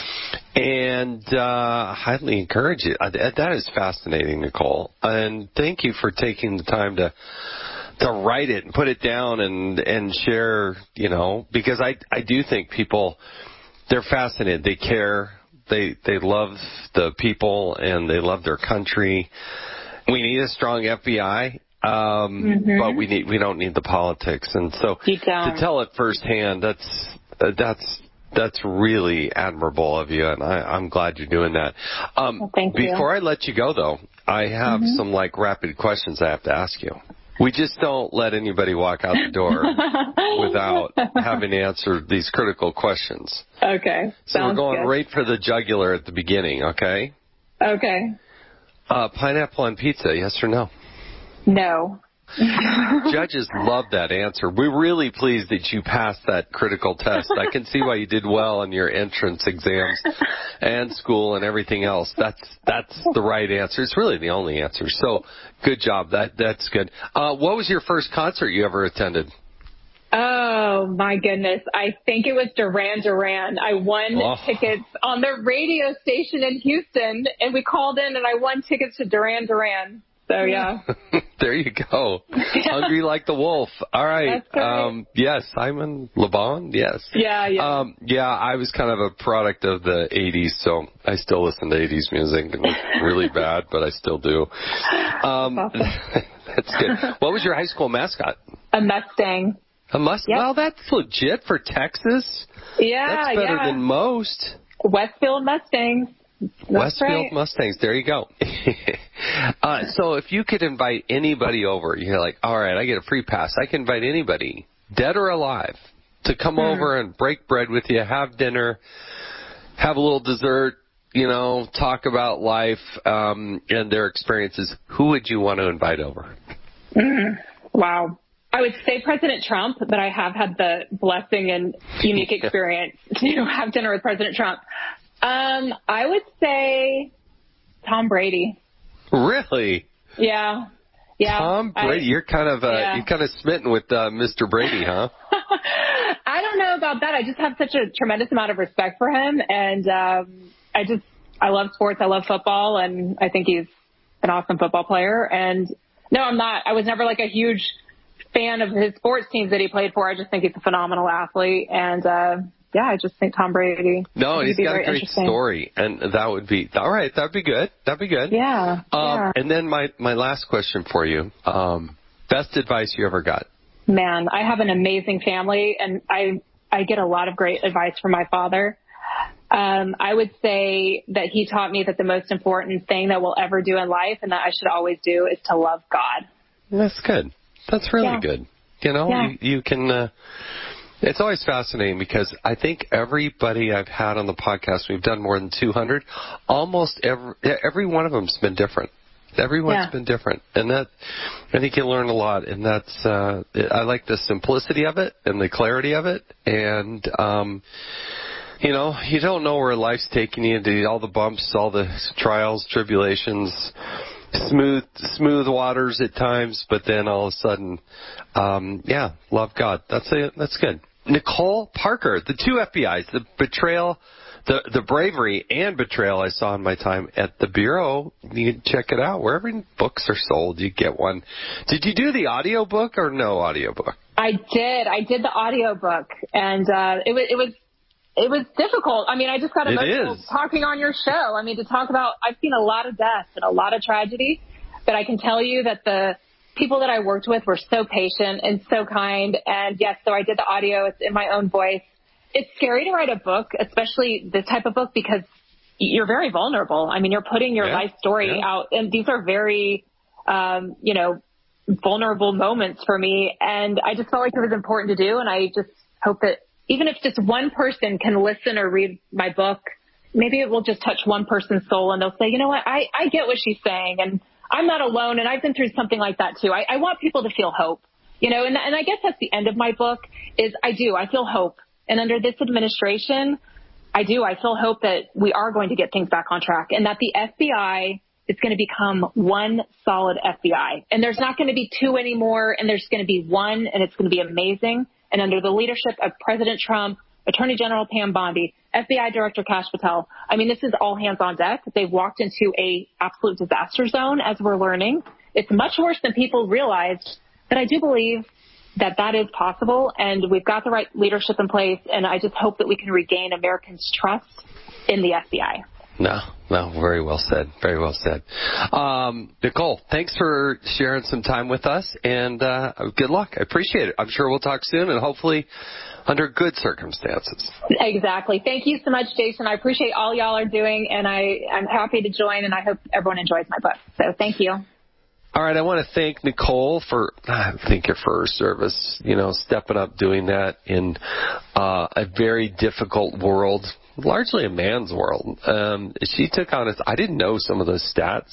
And uh, I highly encourage it. That is fascinating, Nicole. And thank you for taking the time to to write it and put it down and, and share, you know, because I, I do think people, they're fascinated. They care. They, they love the people and they love their country. We need a strong F B I. Um, mm-hmm. But we need we don't need the politics, and so to tell it firsthand, that's uh, that's that's really admirable of you, and I, I'm glad you're doing that. Um, well, thank you. Before I let you go, though, I have mm-hmm. some like rapid questions I have to ask you. We just don't let anybody walk out the door without having answered these critical questions. Okay, so sounds we're going good. right for the jugular at the beginning. Okay. Okay. Uh, pineapple on pizza, yes or no? No. Judges love that answer. We're really pleased that you passed that critical test. I can see why you did well in your entrance exams and school and everything else. That's that's the right answer. It's really the only answer. So good job. That that's good. Uh, what was your first concert you ever attended? Oh, my goodness. I think it was Duran Duran. I won oh. tickets on the radio station in Houston, and we called in, and I won tickets to Duran Duran. So, yeah. There you go. Hungry like the wolf. All right. That's right. Um, yes, Simon Le Bon. Yes. Yeah, yeah. Um, yeah, I was kind of a product of the eighties, so I still listen to eighties music. It was really bad, but I still do. Um, awesome. That's good. What was your high school mascot? A Mustang. A Mustang? Yep. Well, that's legit for Texas. Yeah, That's better yeah. than most. Westfield Mustangs. That's Westfield right. Mustangs. There you go. uh, so if you could invite anybody over, you're like, all right, I get a free pass. I can invite anybody, dead or alive, to come mm. over and break bread with you, have dinner, have a little dessert, you know, talk about life um, and their experiences. Who would you want to invite over? Mm. Wow. I would say President Trump, but I have had the blessing and unique experience to have dinner with President Trump. Um, I would say Tom Brady. Really? Yeah. Yeah. Tom Brady, I, you're kind of uh, yeah. you're kind of smitten with uh, Mister Brady, huh? I don't know about that. I just have such a tremendous amount of respect for him, and um, I just I love sports. I love football, and I think he's an awesome football player. And no, I'm not. I was never like a huge fan of his sports teams that he played for. I just think he's a phenomenal athlete, and uh, yeah, I just think Tom Brady. No, he's got a great story, and that would be all right. That'd be good. That'd be good. Yeah. Um, yeah. And then my my last question for you: um, best advice you ever got? Man, I have an amazing family, and I I get a lot of great advice from my father. Um, I would say that he taught me that the most important thing that we'll ever do in life, and that I should always do, is to love God. That's good. That's really yeah. good. You know, Yeah. you, you can. Uh, it's always fascinating because I think everybody I've had on the podcast, we've done more than two hundred. Almost every every one of them's been different. Everyone's Yeah. been different, and that I think you learn a lot. And that's uh, I like the simplicity of it and the clarity of it, and um, you know, you don't know where life's taking you, into all the bumps, all the trials, tribulations, smooth smooth waters at times, but then all of a sudden, um, yeah, love God. That's it. That's good. Nicole Parker, the two F B Is, the betrayal. The the bravery and betrayal I saw in my time at the Bureau. You can check it out. Wherever books are sold, you get one. Did you do the audio book or no audio book? I did. I did the audio book, and uh, it was it was it was difficult. I mean, I just got emotional It is. talking on your show. I mean, to talk about, I've seen a lot of death and a lot of tragedy, but I can tell you that the people that I worked with were so patient and so kind. And yes, so I did the audio. It's in my own voice. It's scary to write a book, especially this type of book, because you're very vulnerable. I mean, you're putting your Yeah, life story yeah. out, and these are very, um, you know, vulnerable moments for me. And I just felt like it was important to do. And I just hope that even if just one person can listen or read my book, maybe it will just touch one person's soul, and they'll say, you know what, I, I get what she's saying, and I'm not alone, and I've been through something like that too. I, I want people to feel hope, you know, and, and I guess that's the end of my book is I do, I feel hope. And under this administration, I do. I feel hope that we are going to get things back on track, and that the F B I is going to become one solid F B I. And there's not going to be two anymore, and there's going to be one, and it's going to be amazing. And under the leadership of President Trump, Attorney General Pam Bondi, F B I Director Kash Patel, I mean, this is all hands on deck. They've walked into a absolute disaster zone, as we're learning. It's much worse than people realized, but I do believe that that is possible, and we've got the right leadership in place, and I just hope that we can regain Americans' trust in the F B I. No, no, very well said. Very well said. Um, Nicole, thanks for sharing some time with us, and uh, good luck. I appreciate it. I'm sure we'll talk soon, and hopefully under good circumstances. Exactly. Thank you so much, Jason. I appreciate all y'all are doing, and I, I'm happy to join, and I hope everyone enjoys my book. So thank you. All right, I want to thank Nicole for, I thank her for her service, you know, stepping up, doing that in uh, a very difficult world, largely a man's world. Um, she took on it. I didn't know some of those stats.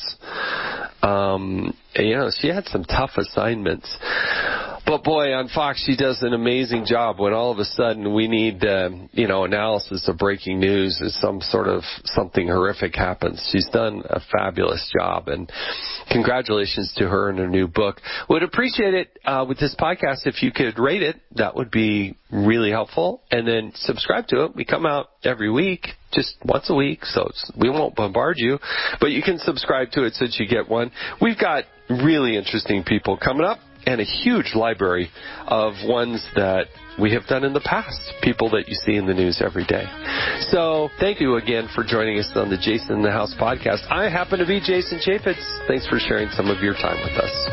Um, and, you know, she had some tough assignments. But boy, on Fox, she does an amazing job when all of a sudden we need, uh, you know, analysis of breaking news as some sort of something horrific happens. She's done a fabulous job, and congratulations to her and her new book. Would appreciate it uh, with this podcast if you could rate it. That would be really helpful. And then subscribe to it. We come out every week, just once a week, so it's, we won't bombard you. But you can subscribe to it so that you get one. We've got really interesting people coming up, and a huge library of ones that we have done in the past, people that you see in the news every day. So thank you again for joining us on the Jason in the House podcast. I happen to be Jason Chaffetz. Thanks for sharing some of your time with us.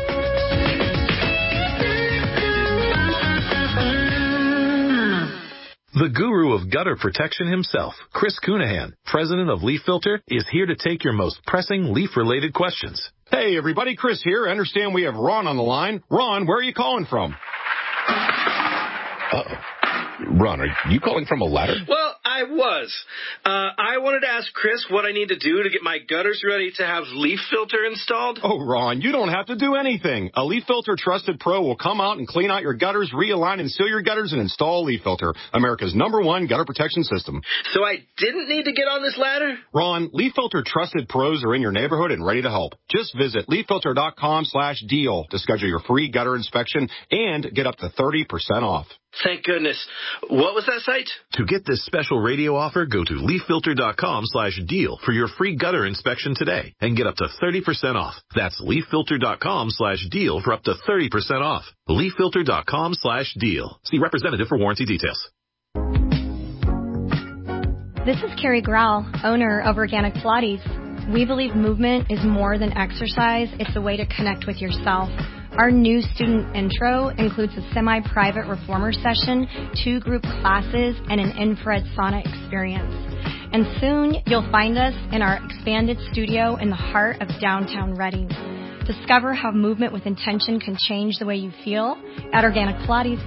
The guru of gutter protection himself, Chris Cunahan, president of Leaf Filter, is here to take your most pressing leaf-related questions. Hey, everybody, Chris here. I understand we have Ron on the line. Ron, where are you calling from? Uh-oh. Ron, are you calling from a ladder? Well, I was. Uh, I wanted to ask Chris what I need to do to get my gutters ready to have Leaf Filter installed. Oh, Ron, you don't have to do anything. A Leaf Filter Trusted Pro will come out and clean out your gutters, realign and seal your gutters, and install Leaf Filter, America's number one gutter protection system. So I didn't need to get on this ladder? Ron, Leaf Filter Trusted Pros are in your neighborhood and ready to help. Just visit leaffilter.com slash deal to schedule your free gutter inspection and get up to thirty percent off. Thank goodness. What was that site? To get this special radio offer, go to leaffilter.com slash deal for your free gutter inspection today and get up to thirty percent off. That's leaffilter.com slash deal for up to thirty percent off. leaffilter.com slash deal. See representative for warranty details. This is Carrie Grau, owner of Organic Pilates. We believe movement is more than exercise. It's a way to connect with yourself. Our new student intro includes a semi-private reformer session, two group classes, and an infrared sauna experience. And soon, you'll find us in our expanded studio in the heart of downtown Reading. Discover how movement with intention can change the way you feel at Organic Pilates.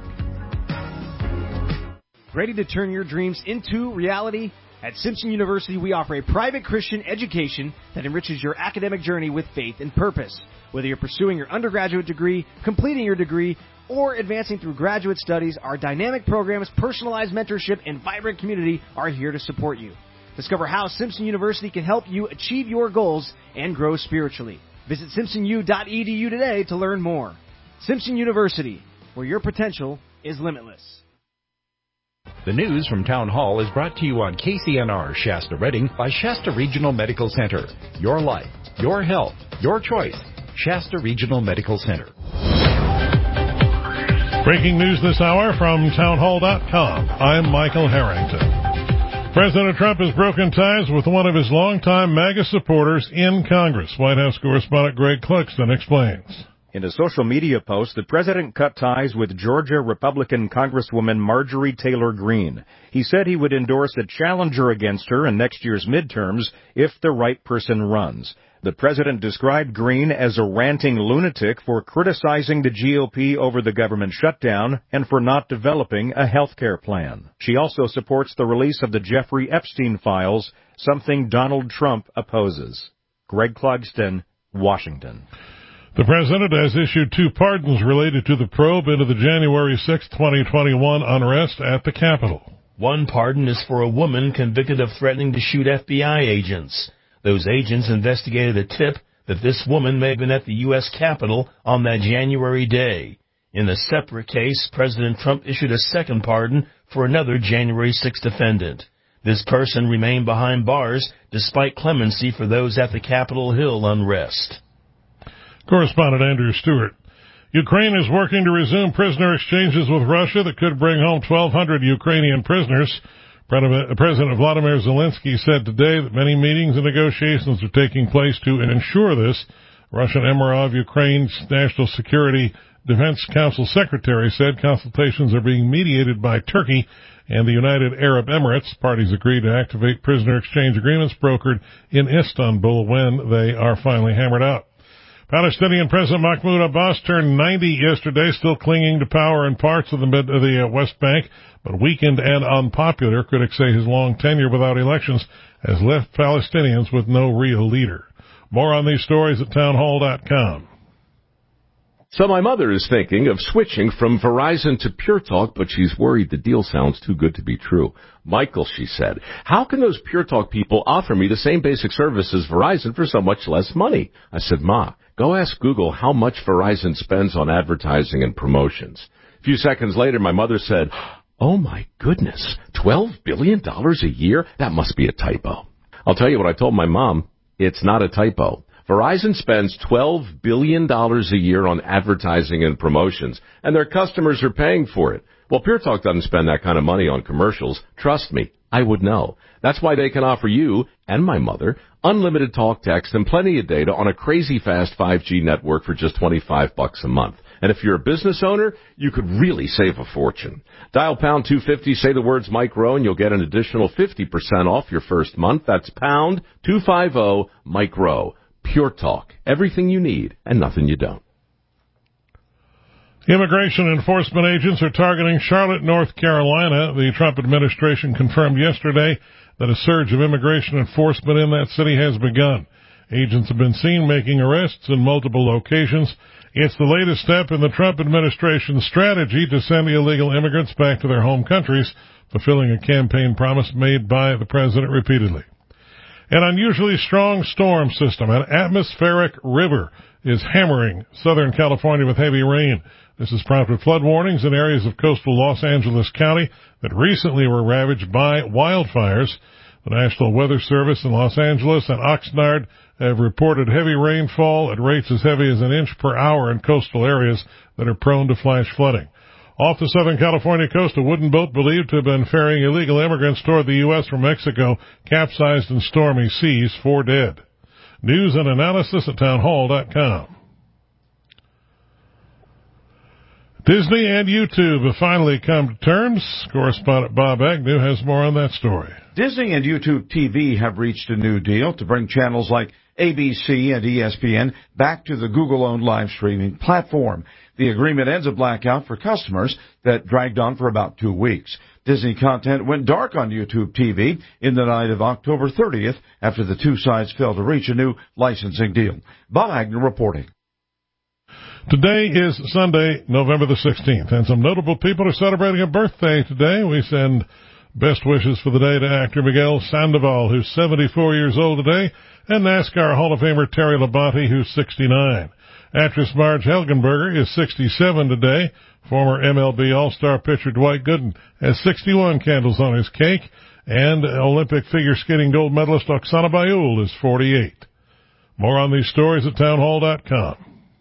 Ready to turn your dreams into reality? At Simpson University, we offer a private Christian education that enriches your academic journey with faith and purpose. Whether you're pursuing your undergraduate degree, completing your degree, or advancing through graduate studies, our dynamic programs, personalized mentorship, and vibrant community are here to support you. Discover how Simpson University can help you achieve your goals and grow spiritually. Visit simpson u dot e d u today to learn more. Simpson University, where your potential is limitless. The news from Town Hall is brought to you on K C N R Shasta Redding by Shasta Regional Medical Center. Your life, your health, your choice. Shasta Regional Medical Center. Breaking news this hour from town hall dot com. I'm Michael Harrington. President Trump has broken ties with one of his longtime MAGA supporters in Congress. White House correspondent Greg Clugston explains. In a social media post, the president cut ties with Georgia Republican Congresswoman Marjorie Taylor Greene. He said he would endorse a challenger against her in next year's midterms if the right person runs. The president described Greene as a ranting lunatic for criticizing the G O P over the government shutdown and for not developing a health care plan. She also supports the release of the Jeffrey Epstein files, something Donald Trump opposes. Greg Clugston, Washington. The president has issued two pardons related to the probe into the January sixth, twenty twenty-one unrest at the Capitol. One pardon is for a woman convicted of threatening to shoot F B I agents. Those agents investigated a tip that this woman may have been at the U S Capitol on that January day. In a separate case, President Trump issued a second pardon for another January sixth defendant. This person remained behind bars despite clemency for those at the Capitol Hill unrest. Correspondent Andrew Stewart. Ukraine is working to resume prisoner exchanges with Russia that could bring home twelve hundred Ukrainian prisoners. President Vladimir Zelensky said today that many meetings and negotiations are taking place to ensure this. Russian Emirov, Ukraine's National Security Defense Council Secretary, said consultations are being mediated by Turkey and the United Arab Emirates. Parties agreed to activate prisoner exchange agreements brokered in Istanbul when they are finally hammered out. Palestinian President Mahmoud Abbas turned ninety yesterday, still clinging to power in parts of the, mid, of the uh, West Bank, but weakened and unpopular. Critics say his long tenure without elections has left Palestinians with no real leader. More on these stories at town hall dot com. So my mother is thinking of switching from Verizon to Pure Talk, but she's worried the deal sounds too good to be true. Michael, she said, how can those Pure Talk people offer me the same basic service as Verizon for so much less money? I said, Ma, go ask Google how much Verizon spends on advertising and promotions. A few seconds later, my mother said, oh my goodness, twelve billion dollars a year? That must be a typo. I'll tell you what I told my mom. It's not a typo. Verizon spends twelve billion dollars a year on advertising and promotions, and their customers are paying for it. Well, Pure Talk doesn't spend that kind of money on commercials. Trust me, I would know. That's why they can offer you and my mother unlimited talk, text, and plenty of data on a crazy fast five G network for just twenty-five bucks a month. And if you're a business owner, you could really save a fortune. Dial pound two fifty, say the words Mike Rowe, and you'll get an additional fifty percent off your first month. That's pound two fifty, Mike Rowe. Pure Talk. Everything you need and nothing you don't. Immigration enforcement agents are targeting Charlotte, North Carolina. The Trump administration confirmed yesterday that a surge of immigration enforcement in that city has begun. Agents have been seen making arrests in multiple locations. It's the latest step in the Trump administration's strategy to send illegal immigrants back to their home countries, fulfilling a campaign promise made by the president repeatedly. An unusually strong storm system, an atmospheric river, is hammering Southern California with heavy rain. This has prompted flood warnings in areas of coastal Los Angeles County that recently were ravaged by wildfires. The National Weather Service in Los Angeles and Oxnard have reported heavy rainfall at rates as heavy as an inch per hour in coastal areas that are prone to flash flooding. Off the Southern California coast, a wooden boat believed to have been ferrying illegal immigrants toward the U S from Mexico capsized in stormy seas, four dead. News and analysis at town hall dot com. Disney and YouTube have finally come to terms. Correspondent Bob Agnew has more on that story. Disney and YouTube T V have reached a new deal to bring channels like A B C and E S P N back to the Google-owned live streaming platform. The agreement ends a blackout for customers that dragged on for about two weeks. Disney content went dark on YouTube T V in the night of October thirtieth after the two sides failed to reach a new licensing deal. Bob Agnew reporting. Today is Sunday, November the sixteenth, and some notable people are celebrating a birthday today. We send best wishes for the day to actor Miguel Sandoval, who's seventy-four years old today, and NASCAR Hall of Famer Terry Labonte, who's sixty-nine. Actress Marge Helgenberger is sixty-seven today. Former M L B All-Star pitcher Dwight Gooden has sixty-one candles on his cake, and Olympic figure skating gold medalist Oksana Bayul is forty-eight. More on these stories at townhall dot com.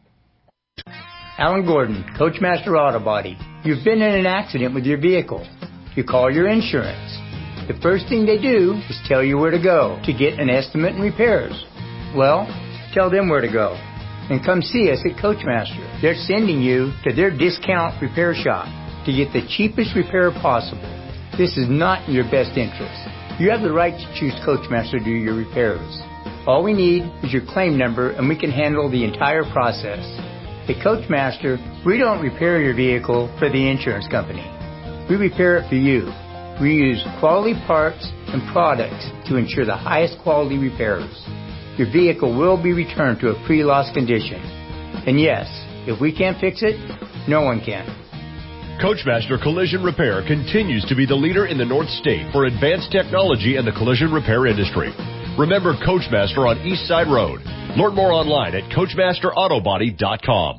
Alan Gordon, Coachmaster Auto Body. You've been in an accident with your vehicle. You call your insurance. The first thing they do is tell you where to go to get an estimate and repairs. Well, tell them where to go. And come see us at Coachmaster. They're sending you to their discount repair shop to get the cheapest repair possible. This is not in your best interest. You have the right to choose Coachmaster to do your repairs. All we need is your claim number and we can handle the entire process. At Coachmaster, we don't repair your vehicle for the insurance company. We repair it for you. We use quality parts and products to ensure the highest quality repairs. Your vehicle will be returned to a pre-loss condition. And yes, if we can't fix it, no one can. Coachmaster Collision Repair continues to be the leader in the North State for advanced technology in the collision repair industry. Remember Coachmaster on East Side Road. Learn more online at coachmaster auto body dot com.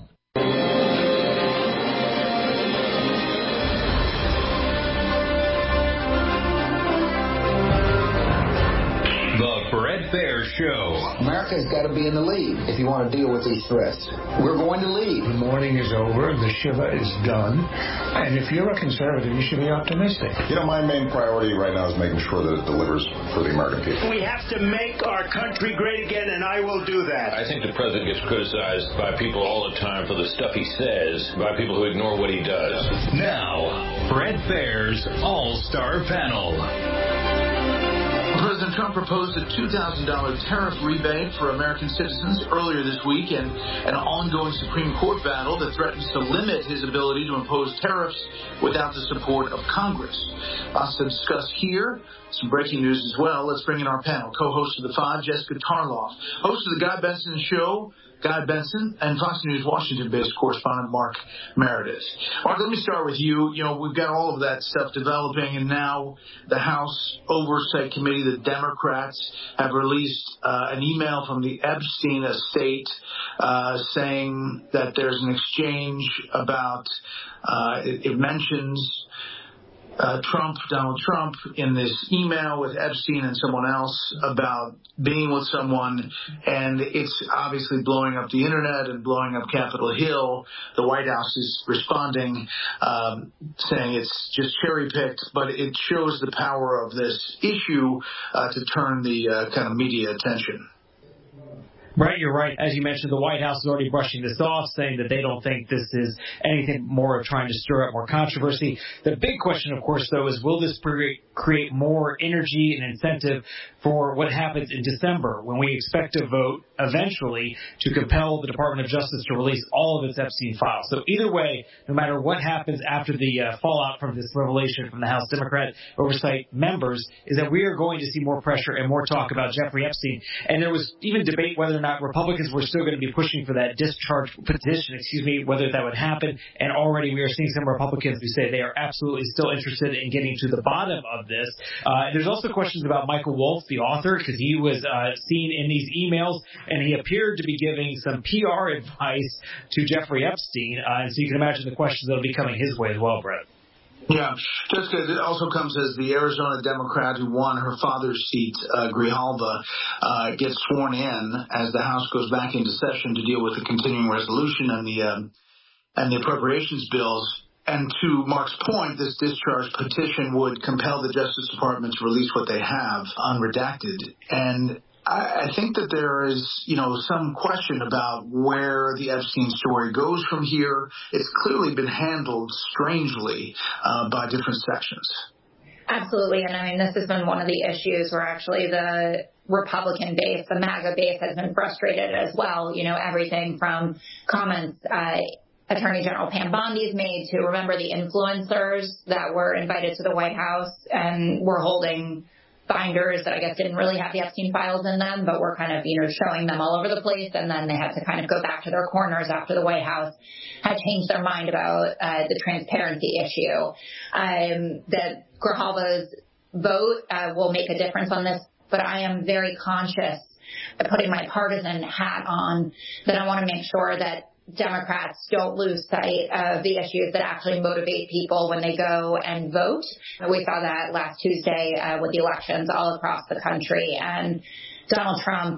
Fair Show. America's got to be in the lead if you want to deal with these threats. We're going to lead. The morning is over. The Shiva is done. And if you're a conservative, you should be optimistic. You know, my main priority right now is making sure that it delivers for the American people. We have to make our country great again, and I will do that. I think the president gets criticized by people all the time for the stuff he says, by people who ignore what he does. Now, Fred Fair's All-Star Panel. President Trump proposed a two thousand dollars tariff rebate for American citizens earlier this week in an ongoing Supreme Court battle that threatens to limit his ability to impose tariffs without the support of Congress. Lots to discuss here. Some breaking news as well. Let's bring in our panel. Co-host of The Five, Jessica Tarloff. Host of The Guy Benson Show, Guy Benson, and Fox News Washington-based correspondent Mark Meredith. Mark, let me start with you. You know, we've got all of that stuff developing, and now the House Oversight Committee, the Democrats, have released uh, an email from the Epstein estate uh, saying that there's an exchange about, uh, it, it mentions Uh, Trump, Donald Trump, in this email with Epstein and someone else about being with someone, and it's obviously blowing up the internet and blowing up Capitol Hill. The White House is responding, um, saying it's just cherry-picked, but it shows the power of this issue uh, to turn the uh, kind of media attention. Right, you're right. As you mentioned, the White House is already brushing this off, saying that they don't think this is anything more of trying to stir up more controversy. The big question, of course, though, is will this create more energy and incentive for what happens in December, when we expect to vote eventually to compel the Department of Justice to release all of its Epstein files. So either way, no matter what happens after the uh, fallout from this revelation from the House Democrat oversight members, is that we are going to see more pressure and more talk about Jeffrey Epstein. And there was even debate whether or not Republicans were still going to be pushing for that discharge petition, excuse me, whether that would happen. And already we are seeing some Republicans who say they are absolutely still interested in getting to the bottom of this. Uh, there's also questions about Michael Wolff, the author, because he was uh, seen in these emails, and he appeared to be giving some P R advice to Jeffrey Epstein. Uh, and so you can imagine the questions that will be coming his way as well, Brett. Yeah, Jessica, it also comes as the Arizona Democrat who won her father's seat, uh, Grijalva, uh, gets sworn in as the House goes back into session to deal with the continuing resolution and the um, and the appropriations bills. And to Mark's point, this discharge petition would compel the Justice Department to release what they have unredacted. And I think that there is, you know, some question about where the Epstein story goes from here. It's clearly been handled strangely uh, by different sections. Absolutely. And I mean, this has been one of the issues where actually the Republican base, the MAGA base, has been frustrated as well. You know, everything from comments uh, Attorney General Pam Bondi's made to, remember, the influencers that were invited to the White House and were holding binders that I guess didn't really have the Epstein files in them, but were kind of, you know, showing them all over the place. And then they had to kind of go back to their corners after the White House had changed their mind about uh, the transparency issue. Um, that Grijalva's vote uh, will make a difference on this, but I am very conscious of putting my partisan hat on that I want to make sure that Democrats don't lose sight of the issues that actually motivate people when they go and vote. We saw that last Tuesday uh, with the elections all across the country. And Donald Trump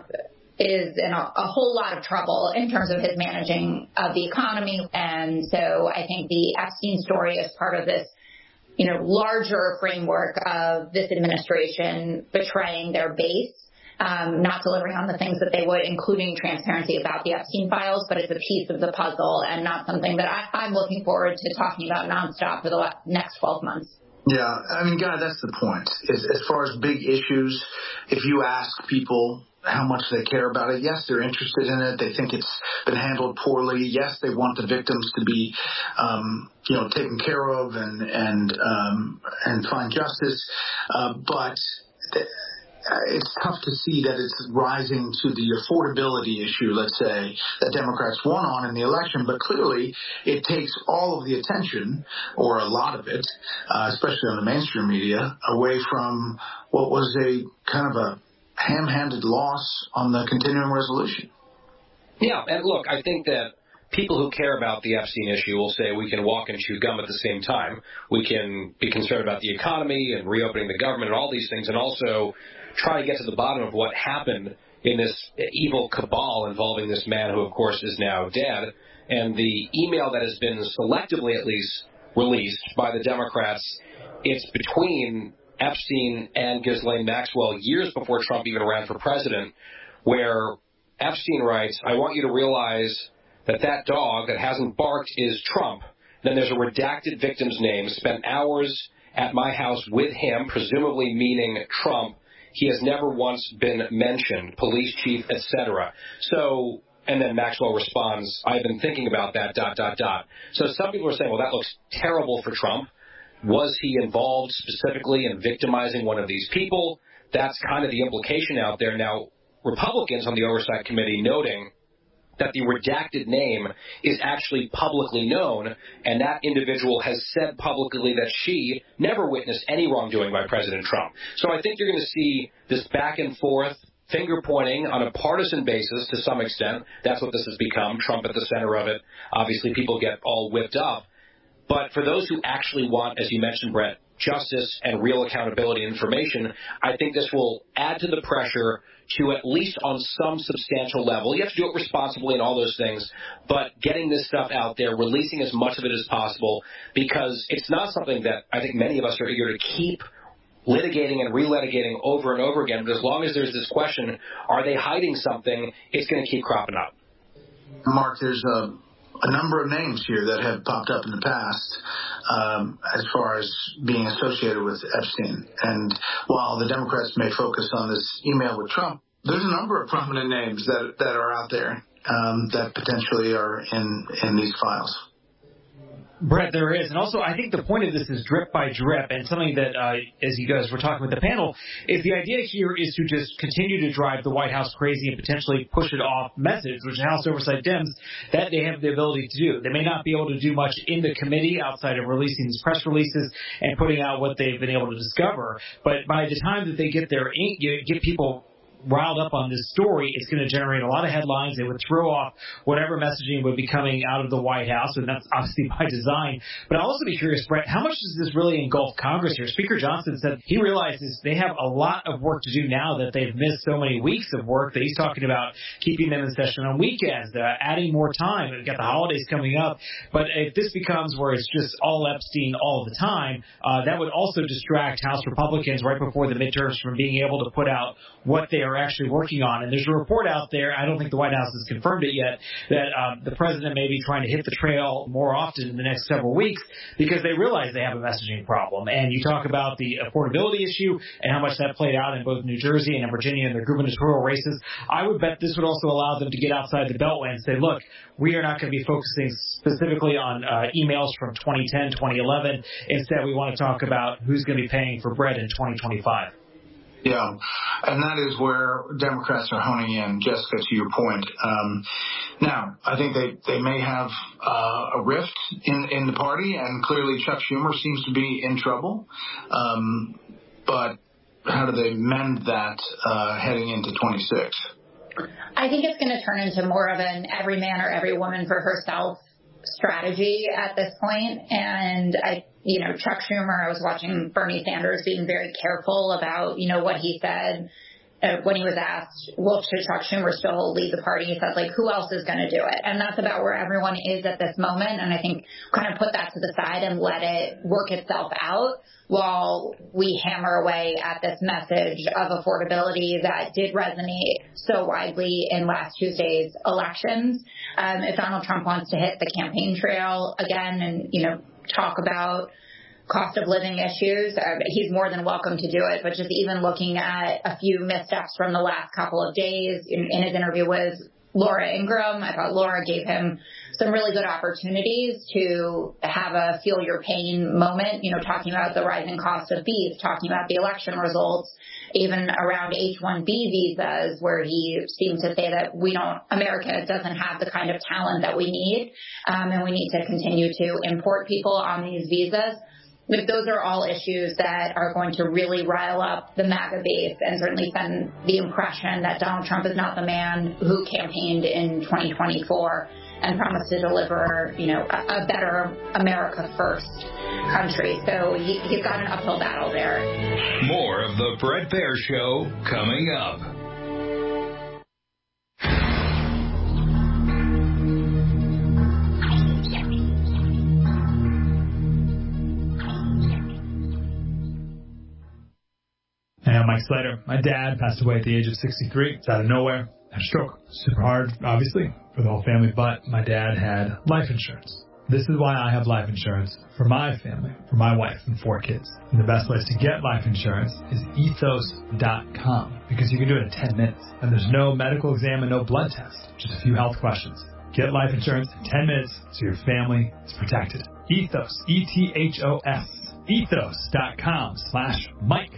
is in a, a whole lot of trouble in terms of his managing of the economy. And so I think the Epstein story is part of this, you know, larger framework of this administration betraying their base. Um, not delivering on the things that they would, including transparency about the Epstein files, but it's a piece of the puzzle and not something that I, I'm looking forward to talking about nonstop for the next twelve months. Yeah, I mean, Guy, that's the point. As, as far as big issues, if you ask people how much they care about it, yes, they're interested in it. They think it's been handled poorly. Yes, they want the victims to be, um, you know, taken care of and and um, and find justice, uh, but. Th- It's tough to see that it's rising to the affordability issue, let's say, that Democrats won on in the election. But clearly, it takes all of the attention, or a lot of it, uh, especially on the mainstream media, away from what was a kind of a ham-handed loss on the continuing resolution. Yeah, and look, I think that people who care about the Epstein issue will say we can walk and chew gum at the same time. We can be concerned about the economy and reopening the government and all these things, and also try to get to the bottom of what happened in this evil cabal involving this man who, of course, is now dead. And the email that has been selectively, at least, released by the Democrats, it's between Epstein and Ghislaine Maxwell years before Trump even ran for president, where Epstein writes, "I want you to realize that that dog that hasn't barked is Trump." Then there's a redacted victim's name, spent hours at my house with him, presumably meaning Trump. He has never once been mentioned, police chief, et cetera. So, and then Maxwell responds, "I've been thinking about that, dot, dot, dot." So some people are saying, well, that looks terrible for Trump. Was he involved specifically in victimizing one of these people? That's kind of the implication out there. Now, Republicans on the Oversight Committee noting that the redacted name is actually publicly known, and that individual has said publicly that she never witnessed any wrongdoing by President Trump. So I think you're going to see this back and forth, finger-pointing on a partisan basis to some extent. That's what this has become, Trump at the center of it. Obviously, people get all whipped up. But for those who actually want, as you mentioned, Brett, justice and real accountability and information, I think this will add to the pressure to, at least on some substantial level. You have to do it responsibly and all those things, but getting this stuff out there, releasing as much of it as possible, because it's not something that I think many of us are eager to keep litigating and relitigating over and over again. But as long as there's this question, are they hiding something, it's going to keep cropping up. Mark, there's a, a number of names here that have popped up in the past um, as far as being associated with Epstein. And while the Democrats may focus on this email with Trump, there's a number of prominent names that that are out there um, that potentially are in, in these files. Brett, there is. And also, I think the point of this is drip by drip, and something that, uh, as you guys were talking with the panel, is the idea here is to just continue to drive the White House crazy and potentially push it off message, which House Oversight Dems, that they have the ability to do. They may not be able to do much in the committee outside of releasing these press releases and putting out what they've been able to discover, but by the time that they get their ink, get people riled up on this story, it's going to generate a lot of headlines. They would throw off whatever messaging would be coming out of the White House, and that's obviously by design. But I'll also be curious, Brett, how much does this really engulf Congress here? Speaker Johnson said he realizes they have a lot of work to do now that they've missed so many weeks of work, that he's talking about keeping them in session on weekends, uh, adding more time. We've got the holidays coming up. But if this becomes where it's just all Epstein all the time, uh, that would also distract House Republicans right before the midterms from being able to put out what they are are actually working on. And there's a report out there, I don't think the White House has confirmed it yet, that um, the president may be trying to hit the trail more often in the next several weeks because they realize they have a messaging problem. And you talk about the affordability issue and how much that played out in both New Jersey and in Virginia in their gubernatorial races. I would bet this would also allow them to get outside the Beltway and say, look, we are not going to be focusing specifically on uh, emails from twenty ten, twenty eleven. Instead, we want to talk about who's going to be paying for bread in twenty twenty-five. Yeah, and that is where Democrats are honing in, Jessica, to your point. Um, now, I think they, they may have uh, a rift in, in the party, and clearly Chuck Schumer seems to be in trouble. Um, but how do they mend that uh, heading into twenty-six? I think it's going to turn into more of an every man or every woman for herself strategy at this point. And I, you know, Chuck Schumer, I was watching Bernie Sanders being very careful about, you know, what he said uh, when he was asked, well, should Chuck Schumer still lead the party? He said, like, who else is going to do it? And that's about where everyone is at this moment. And I think kind of put that to the side and let it work itself out while we hammer away at this message of affordability that did resonate so widely in last Tuesday's elections. Um, if Donald Trump wants to hit the campaign trail again and, you know, talk about cost of living issues, uh, he's more than welcome to do it. But just even looking at a few missteps from the last couple of days in, in his interview with Laura Ingraham, I thought Laura gave him some really good opportunities to have a feel your pain moment, you know, talking about the rising cost of beef, talking about the election results, even around H one B visas, where he seemed to say that we don't, America doesn't have the kind of talent that we need, um, and we need to continue to import people on these visas. But those are all issues that are going to really rile up the MAGA base and certainly send the impression that Donald Trump is not the man who campaigned in twenty twenty-four and promised to deliver, you know, a, a better America first country. So he, he's got an uphill battle there. More of the Bret Baier Show coming up. Hey, I'm Mike Slater. My dad passed away at the age of sixty-three. It's out of nowhere. Had a stroke. Super hard, obviously, for the whole family, but my dad had life insurance. This is why I have life insurance for my family, for my wife and four kids. And the best place to get life insurance is ethos dot com because you can do it in ten minutes. And there's no medical exam and no blood test, just a few health questions. Get life insurance in ten minutes so your family is protected. Ethos, E T H O S, ethos dot com slash Mike.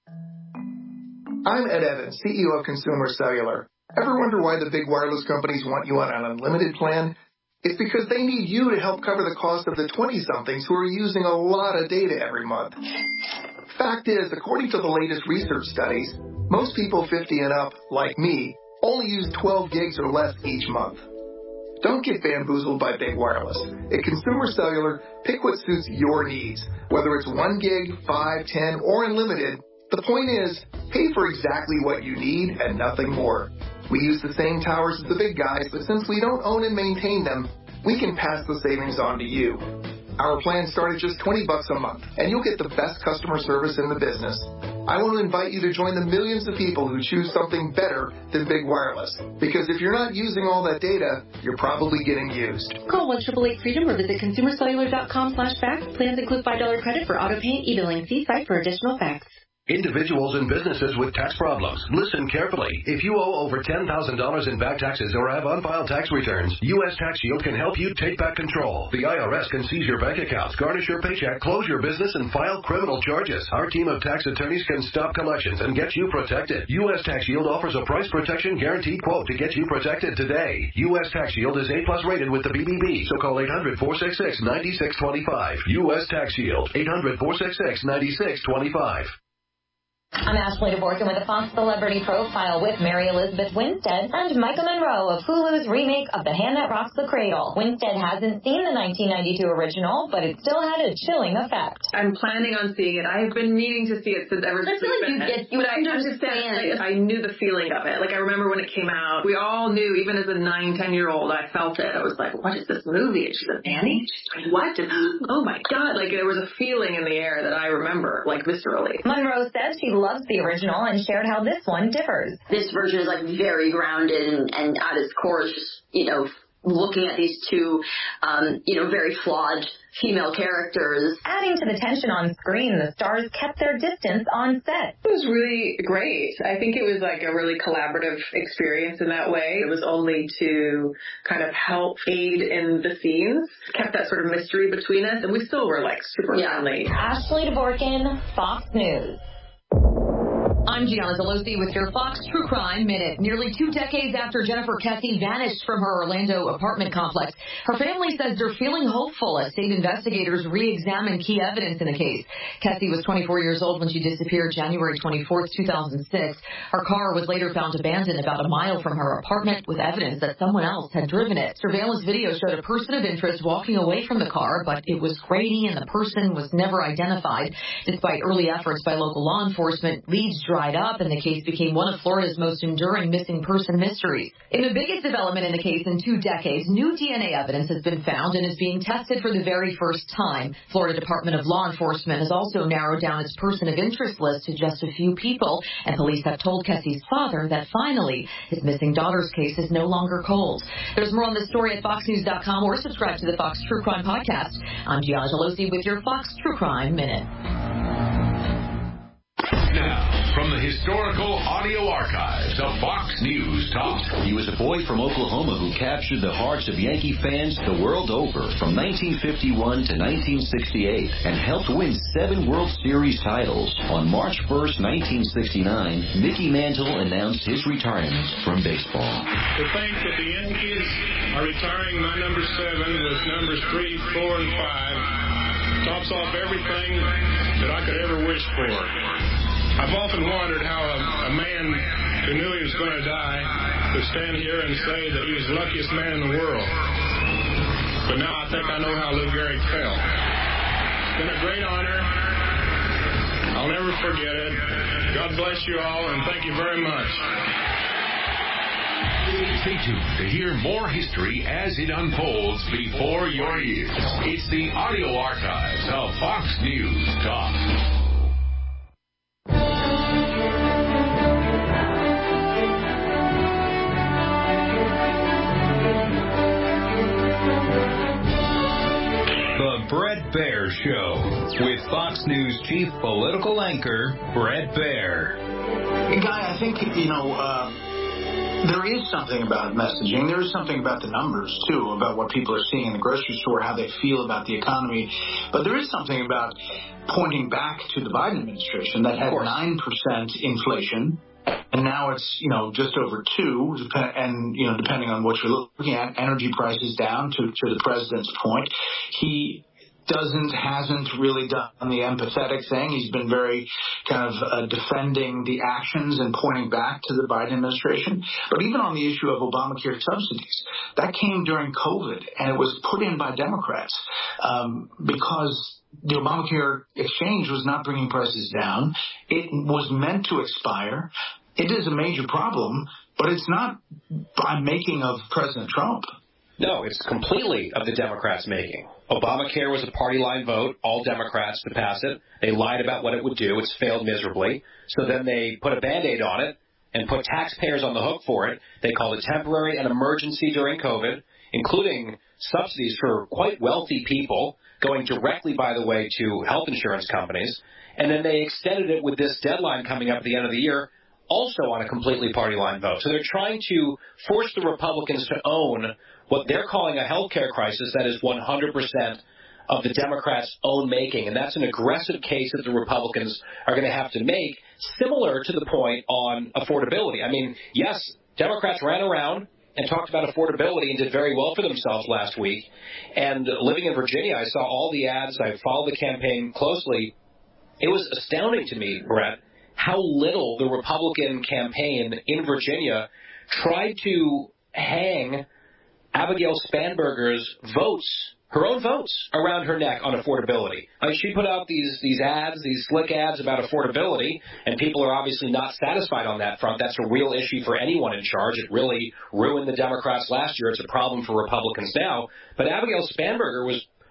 I'm Ed Evans, C E O of Consumer Cellular. Ever wonder why the big wireless companies want you on an unlimited plan? It's because they need you to help cover the cost of the twenty-somethings who are using a lot of data every month. Fact is, according to the latest research studies, most people fifty and up, like me, only use twelve gigs or less each month. Don't get bamboozled by big wireless. At Consumer Cellular, pick what suits your needs. Whether it's one gig, five, ten, or unlimited, the point is, pay for exactly what you need and nothing more. We use the same towers as the big guys, but since we don't own and maintain them, we can pass the savings on to you. Our plans start at just twenty bucks a month, and you'll get the best customer service in the business. I want to invite you to join the millions of people who choose something better than big wireless. Because if you're not using all that data, you're probably getting used. Call one eight eight eight freedom or visit consumer cellular dot com slash facts. Plans include five dollars credit for auto pay and e-billing. See site for additional facts. Individuals and businesses with tax problems, listen carefully. If you owe over ten thousand dollars in back taxes or have unfiled tax returns, U S Tax Shield can help you take back control. The I R S can seize your bank accounts, garnish your paycheck, close your business, and file criminal charges. Our team of tax attorneys can stop collections and get you protected. U S Tax Shield offers a price protection guaranteed quote to get you protected today. U S Tax Shield is A plus rated with the B B B, so call eight hundred, four six six, nine six two five. U S Tax Shield, eight hundred, four six six, nine six two five. I'm Ashley DeVorkin with a Fox Celebrity Profile with Mary Elizabeth Winstead and Micah Monroe of Hulu's remake of The Hand That Rocks the Cradle. Winstead hasn't seen the nineteen ninety-two original, but it still had a chilling effect. I'm planning on seeing it. I have been needing to see it since ever since. I feel like you get, you but I understand. Like, I knew the feeling of it. Like, I remember when it came out, we all knew, even as a nine, ten-year-old, I felt it. I was like, what is this movie? And she's a nanny? She's like, what? And, oh, my God. Like, there was a feeling in the air that I remember, like, viscerally. Monroe says she loves the original and shared how this one differs. This version is like very grounded and, and at its core is just, you know, looking at these two, um, you know, very flawed female characters. Adding to the tension on screen, the stars kept their distance on set. It was really great. I think it was like a really collaborative experience in that way. It was only to kind of help aid in the scenes, kept that sort of mystery between us, and we still were like super yeah. friendly. Ashley Dvorkin, Fox News. I'm Gianna Zelosi with your Fox True Crime Minute. Nearly two decades after Jennifer Kesse vanished from her Orlando apartment complex, her family says they're feeling hopeful as state investigators re-examine key evidence in the case. Kesse was twenty-four years old when she disappeared January twenty-fourth, two thousand six. Her car was later found abandoned about a mile from her apartment with evidence that someone else had driven it. Surveillance video showed a person of interest walking away from the car, but it was grainy and the person was never identified. Despite early efforts by local law enforcement, leads dried up and the case became one of Florida's most enduring missing person mysteries. In the biggest development in the case in two decades, new D N A evidence has been found and is being tested for the very first time. Florida Department of Law Enforcement has also narrowed down its person of interest list to just a few people, and police have told Kesse's father that finally his missing daughter's case is no longer cold. There's more on this story at fox news dot com or subscribe to the Fox True Crime Podcast. I'm Gianna Zelosi with your Fox True Crime Minute. Now, from the historical audio archives of Fox News Talk. He was a boy from Oklahoma who captured the hearts of Yankee fans the world over from nineteen fifty-one to nineteen sixty-eight and helped win seven World Series titles. On March first, nineteen sixty-nine, Mickey Mantle announced his retirement from baseball. To think that the Yankees are retiring my number seven with numbers three, four, and five tops off everything that I could ever wish for. I've often wondered how a, a man who knew he was going to die could stand here and say that he was the luckiest man in the world. But now I think I know how Lou Gehrig felt. It's been a great honor. I'll never forget it. God bless you all, and thank you very much. Stay tuned to hear more history as it unfolds before your ears. It's the audio archives of Fox News Talk. The Bret Baier Show with Fox News chief political anchor Bret Baier. Guy, I think, you know, uh, there is something about messaging. There is something about the numbers, too, about what people are seeing in the grocery store, how they feel about the economy. But there is something about pointing back to the Biden administration that had nine percent inflation. And now it's, you know, just over two, and, you know, depending on what you're looking at, energy prices down to, to the president's point. He doesn't, hasn't really done the empathetic thing. He's been very kind of uh, defending the actions and pointing back to the Biden administration. But even on the issue of Obamacare subsidies, that came during COVID, and it was put in by Democrats um, because the Obamacare exchange was not bringing prices down. It was meant to expire. It is a major problem, but it's not by making of President Trump. No, it's completely of the Democrats' making. Obamacare was a party line vote, all Democrats to pass it. They lied about what it would do. It's failed miserably. So then they put a Band-Aid on it and put taxpayers on the hook for it. They called it temporary and emergency during COVID, including subsidies for quite wealthy people, going directly, by the way, to health insurance companies. And then they extended it with this deadline coming up at the end of the year, also on a completely party line vote. So they're trying to force the Republicans to own what they're calling a health care crisis that is one hundred percent of the Democrats' own making. And that's an aggressive case that the Republicans are going to have to make, similar to the point on affordability. I mean, yes, Democrats ran around and talked about affordability and did very well for themselves last week. And living in Virginia, I saw all the ads. I followed the campaign closely. It was astounding to me, Brett, how little the Republican campaign in Virginia tried to hang Abigail Spanberger's votes, her own votes, around her neck on affordability. I mean, she put out these these ads, these slick ads about affordability, and people are obviously not satisfied on that front. That's a real issue for anyone in charge. It really ruined the Democrats last year. It's a problem for Republicans now. But Abigail Spanberger was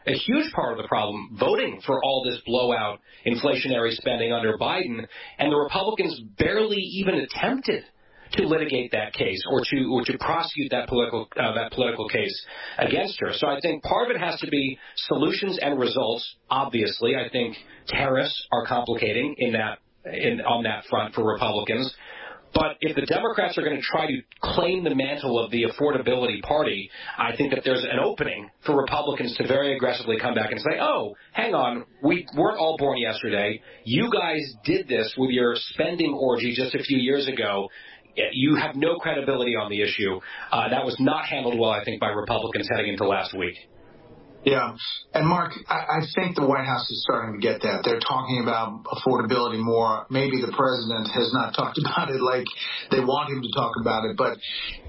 a huge part of the problem voting for all this blowout inflationary spending under Biden, and the Republicans barely even attempted to litigate that case or to or to prosecute that political uh, that political case against her. So I think part of it has to be solutions and results. Obviously, I think tariffs are complicating in that in on that front for Republicans. But if the Democrats are going to try to claim the mantle of the affordability party, I think that there's an opening for Republicans to very aggressively come back and say, oh, hang on, we weren't all born yesterday. You guys did this with your spending orgy just a few years ago. You have no credibility on the issue. Uh, that was not handled well, I think, by Republicans heading into last week. Yeah. And, Mark, I, I think the White House is starting to get that. They're talking about affordability more. Maybe the president has not talked about it like they want him to talk about it, but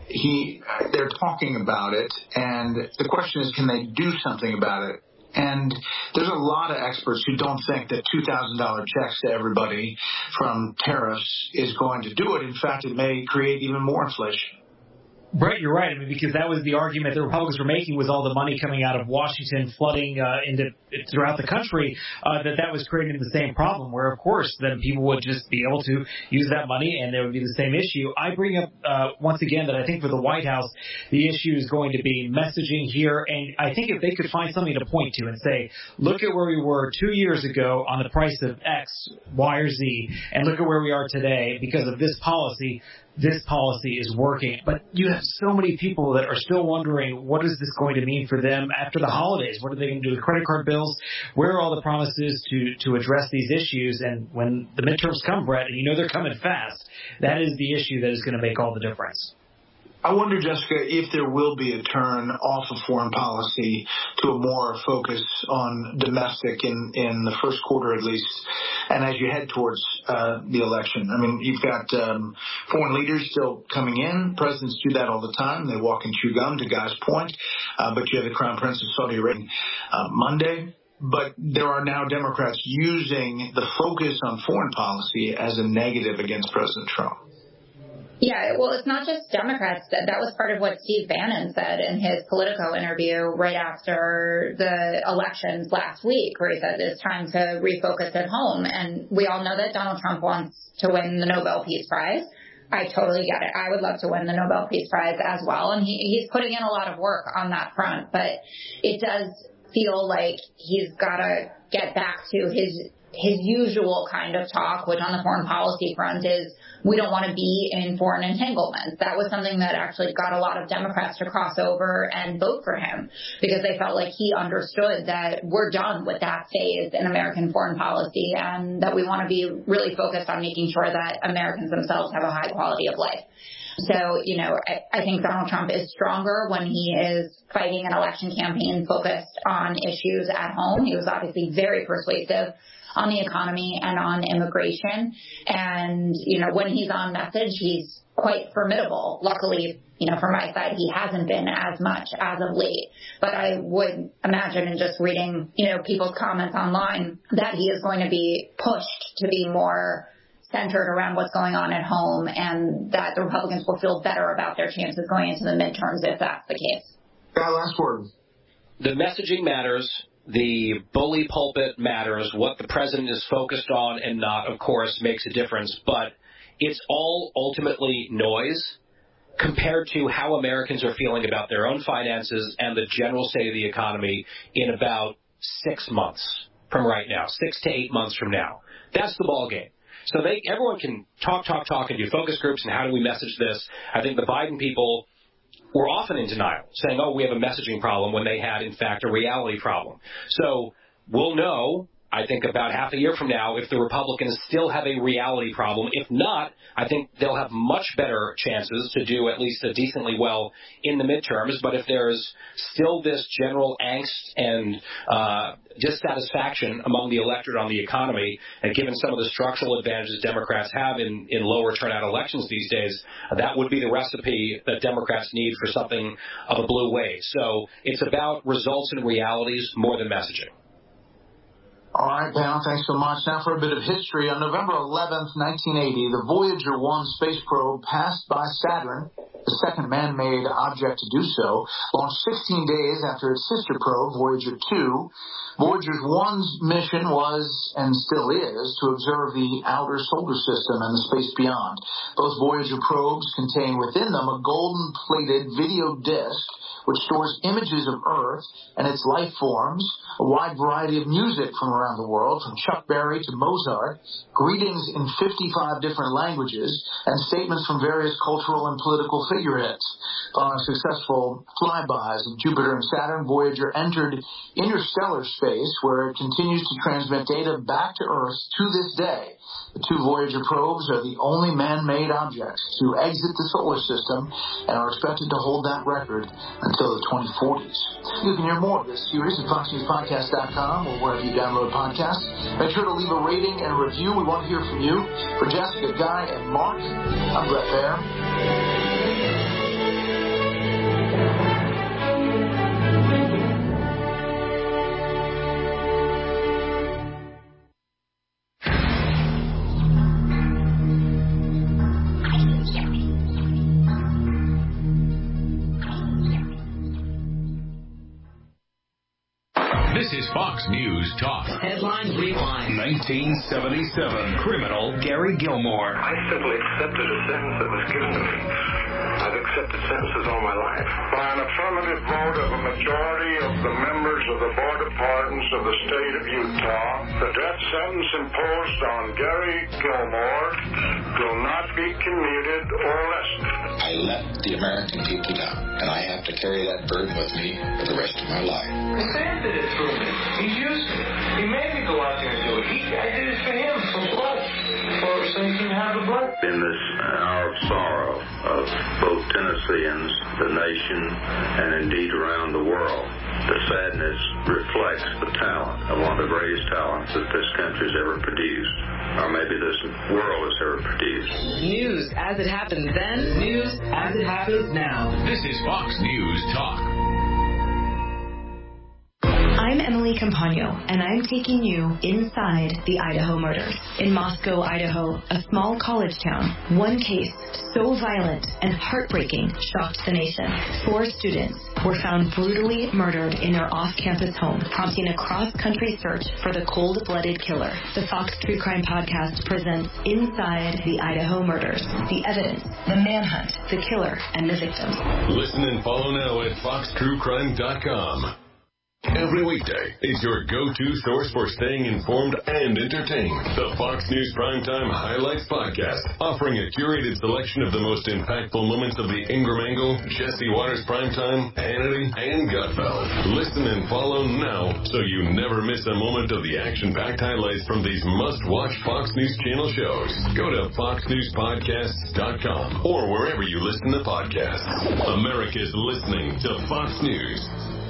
he, they're talking about it. And the question is, can they do something about it? And there's a lot of experts who don't think that two thousand dollars checks to everybody from tariffs is going to do it. In fact, it may create even more inflation. Brett, you're right. I mean, because that was the argument that Republicans were making was all the money coming out of Washington flooding uh, into throughout the country, uh, that that was creating the same problem where, of course, then people would just be able to use that money and there would be the same issue. I bring up, uh, once again, that I think for the White House, the issue is going to be messaging here. And I think if they could find something to point to and say, look at where we were two years ago on the price of X, Y, or Z, and look at where we are today because of this policy, this policy is working. But you have so many people that are still wondering, what is this going to mean for them after the holidays? What are they going to do with credit card bills? Where are all the promises to, to address these issues? And when the midterms come, Brett, and you know they're coming fast, that is the issue that is going to make all the difference. I wonder, Jessica, if there will be a turn off of foreign policy to a more focus on domestic in, in the first quarter at least, and as you head towards uh, the election. I mean, you've got um, foreign leaders still coming in. Presidents do that all the time. They walk and chew gum, to Guy's point. Uh, but you have the Crown Prince of Saudi Arabia uh, Monday. But there are now Democrats using the focus on foreign policy as a negative against President Trump. Yeah, well, it's not just Democrats. That that was part of what Steve Bannon said in his Politico interview right after the elections last week, where he said it's time to refocus at home. And we all know that Donald Trump wants to win the Nobel Peace Prize. I totally get it. I would love to win the Nobel Peace Prize as well. And he, he's putting in a lot of work on that front. But it does feel like he's got to get back to his his usual kind of talk, which on the foreign policy front is we don't want to be in foreign entanglements. That was something that actually got a lot of Democrats to cross over and vote for him because they felt like he understood that we're done with that phase in American foreign policy and that we want to be really focused on making sure that Americans themselves have a high quality of life. So, you know, I, I think Donald Trump is stronger when he is fighting an election campaign focused on issues at home. He was obviously very persuasive on the economy and on immigration. And, you know, when he's on message, he's quite formidable. Luckily, you know, from my side, he hasn't been as much as of late. But I would imagine in just reading, you know, people's comments online that he is going to be pushed to be more centered around what's going on at home and that the Republicans will feel better about their chances going into the midterms if that's the case. Yeah, last word. The messaging matters. The bully pulpit matters. What the president is focused on and not, of course, makes a difference. But it's all ultimately noise compared to how Americans are feeling about their own finances and the general state of the economy in about six months from right now, six to eight months from now. That's the ballgame. So they, everyone can talk, talk, talk, and do focus groups and how do we message this. I think the Biden people were often in denial, saying, oh, we have a messaging problem when they had, in fact, a reality problem. So we'll know, I think, about half a year from now if the Republicans still have a reality problem. If not, I think they'll have much better chances to do at least decently well in the midterms. But if there's still this general angst and uh, dissatisfaction among the electorate on the economy, and given some of the structural advantages Democrats have in, in lower turnout elections these days, that would be the recipe that Democrats need for something of a blue wave. So it's about results and realities more than messaging. All right, panel, thanks so much. Now for a bit of history. On November eleventh, nineteen eighty, the Voyager one space probe passed by Saturn. the second man-made object to do so, launched sixteen days after its sister probe, Voyager two. Voyager one's mission was, and still is, to observe the outer solar system and the space beyond. Both Voyager probes contain within them a golden-plated video disc which stores images of Earth and its life forms, a wide variety of music from around the world, from Chuck Berry to Mozart, greetings in fifty-five different languages, and statements from various cultural and political figureheads. On successful flybys of Jupiter and Saturn, Voyager entered interstellar space, where it continues to transmit data back to Earth to this day. The two Voyager probes are the only man-made objects to exit the solar system and are expected to hold that record until the twenty forties. You can hear more of this series at fox news podcast dot com or wherever you download podcasts. Make sure to leave a rating and a review. We want to hear from you. For Jessica, Guy, and Mark, I'm Brett Baer. This is Fox News Talk. Headlines Rewind. nineteen seventy-seven. Criminal Gary Gilmore. I simply accepted a sentence that was given to me. I've accepted sentences all my life. By an affirmative vote of a majority of the members of the Board of Pardons of the state of Utah, the death sentence imposed on Gary Gilmore will not be commuted or lessened. I let the American people down, and I have to carry that burden with me for the rest of my life. Sam did it through me. He used me. He made me go out there and do it. He, I did it for him, for blood, for so he can have the blood. In this hour of sorrow of both Tennesseans, the nation, and indeed around the world, the sadness reflects the talent of one of the greatest talents that this country's ever produced, or maybe this world has ever produced. News as it happened then, news as it happens now. This is Fox News Talk. I'm Emily Campagno, and I'm taking you inside the Idaho murders. In Moscow, Idaho, a small college town, one case so violent and heartbreaking shocked the nation. Four students were found brutally murdered in their off-campus home, prompting a cross-country search for the cold-blooded killer. The Fox True Crime Podcast presents Inside the Idaho Murders, the evidence, the manhunt, the killer, and the victims. Listen and follow now at fox true crime dot com. Every weekday, it's your go-to source for staying informed and entertained. The Fox News Primetime Highlights Podcast, offering a curated selection of the most impactful moments of the Ingram Angle, Jesse Waters Primetime, Hannity, and Gutfeld. Listen and follow now so you never miss a moment of the action-packed highlights from these must-watch Fox News Channel shows. Go to fox news podcasts dot com or wherever you listen to podcasts. America's listening to Fox News.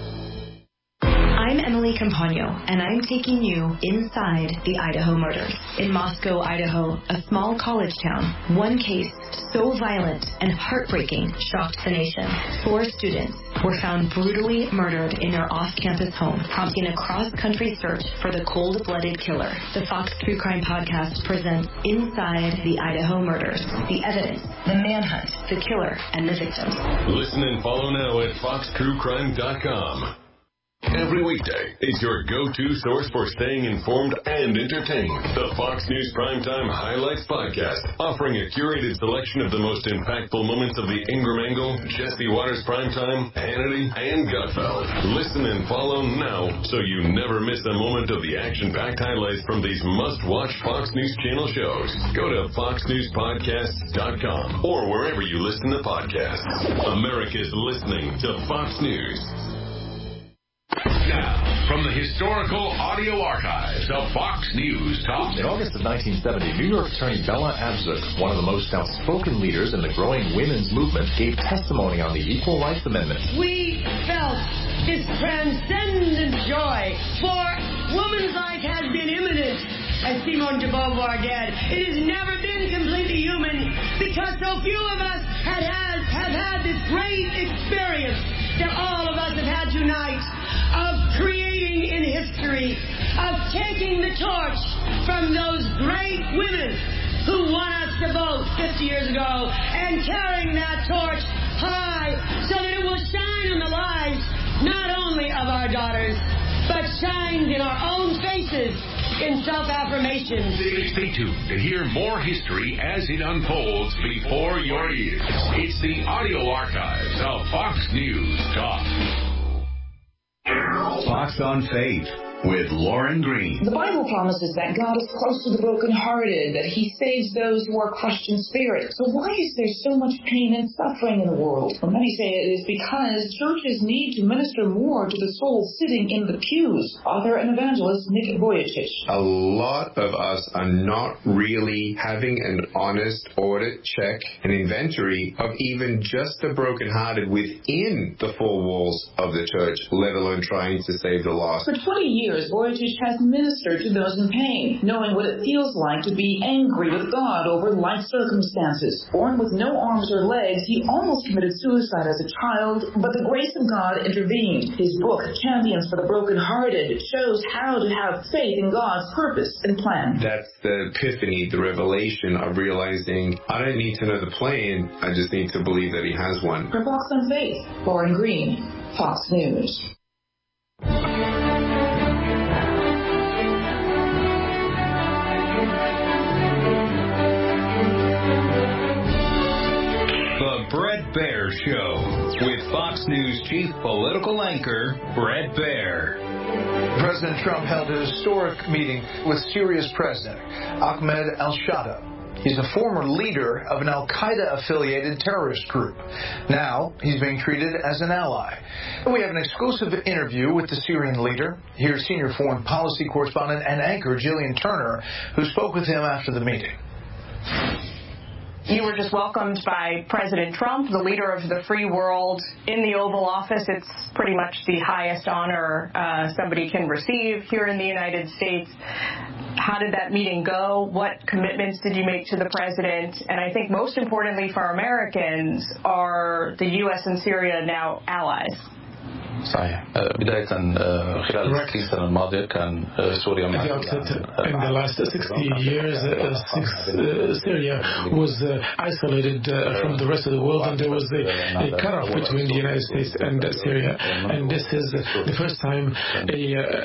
I'm Emily Campagno, and I'm taking you inside the Idaho murders. In Moscow, Idaho, a small college town, one case so violent and heartbreaking shocked the nation. Four students were found brutally murdered in their off-campus home, prompting a cross-country search for the cold-blooded killer. The Fox True Crime Podcast presents Inside the Idaho Murders, the evidence, the manhunt, the killer, and the victims. Listen and follow now at fox true crime dot com. Every weekday, it's your go-to source for staying informed and entertained. The Fox News Primetime Highlights Podcast, offering a curated selection of the most impactful moments of the Ingram Angle, Jesse Waters Primetime, Hannity, and Gutfeld. Listen and follow now so you never miss a moment of the action-packed highlights from these must-watch Fox News Channel shows. Go to fox news podcasts dot com or wherever you listen to podcasts. America's listening to Fox News. Now, from the historical audio archives of Fox News Talk. In August of nineteen seventy, New York Attorney Bella Abzug, one of the most outspoken leaders in the growing women's movement, gave testimony on the Equal Rights Amendment. We felt this transcendent joy, for woman's life has been imminent. As Simone de Beauvoir did, it has never been completely human because so few of us had, had, have had this great experience that all of us have had tonight of creating in history, of taking the torch from those great women who won us the vote fifty years ago and carrying that torch high so that it will shine on the lives not only of our daughters, but shines in our own faces in self-affirmation. Stay tuned to hear more history as it unfolds before your ears. It's the audio archives of Fox News Talk. Fox on Faith with Lauren Green. The Bible promises that God is close to the brokenhearted, that He saves those who are crushed in spirit. So why is there so much pain and suffering in the world? Well, many say it is because churches need to minister more to the souls sitting in the pews. Author and evangelist Nick Vujicic. A lot of us are not really having an honest audit, check, and inventory of even just the brokenhearted within the four walls of the church, let alone trying to save the lost. For twenty years, Vujicic has ministered to those in pain, knowing what it feels like to be angry with God over life circumstances. Born with no arms or legs, he almost committed suicide as a child, but the grace of God intervened. His book, Champions for the Brokenhearted, shows how to have faith in God's purpose and plan. That's the epiphany, the revelation of realizing I don't need to know the plan, I just need to believe that He has one. For Fox on Faith, Lauren Green, Fox News. Bret Baier Show with Fox News chief political anchor Bret Baier. President Trump held a historic meeting with Syria's president, Ahmed al-Sharaa. He's a former leader of an al-Qaeda-affiliated terrorist group. Now, he's being treated as an ally. We have an exclusive interview with the Syrian leader. Here's senior foreign policy correspondent and anchor Jillian Turner, who spoke with him after the meeting. You were just welcomed by President Trump, the leader of the free world, in the Oval Office. It's pretty much the highest honor uh, somebody can receive here in the United States. How did that meeting go? What commitments did you make to the president? And I think most importantly for Americans, are the U S and Syria now allies? صحيح. بداية خلال الستين سنة الماضية كان سوريا in the last sixty years uh, six, uh, Syria was uh, isolated uh, from the rest of the world, and there was a, a cutoff between the United States and uh, Syria, and this is the first time a,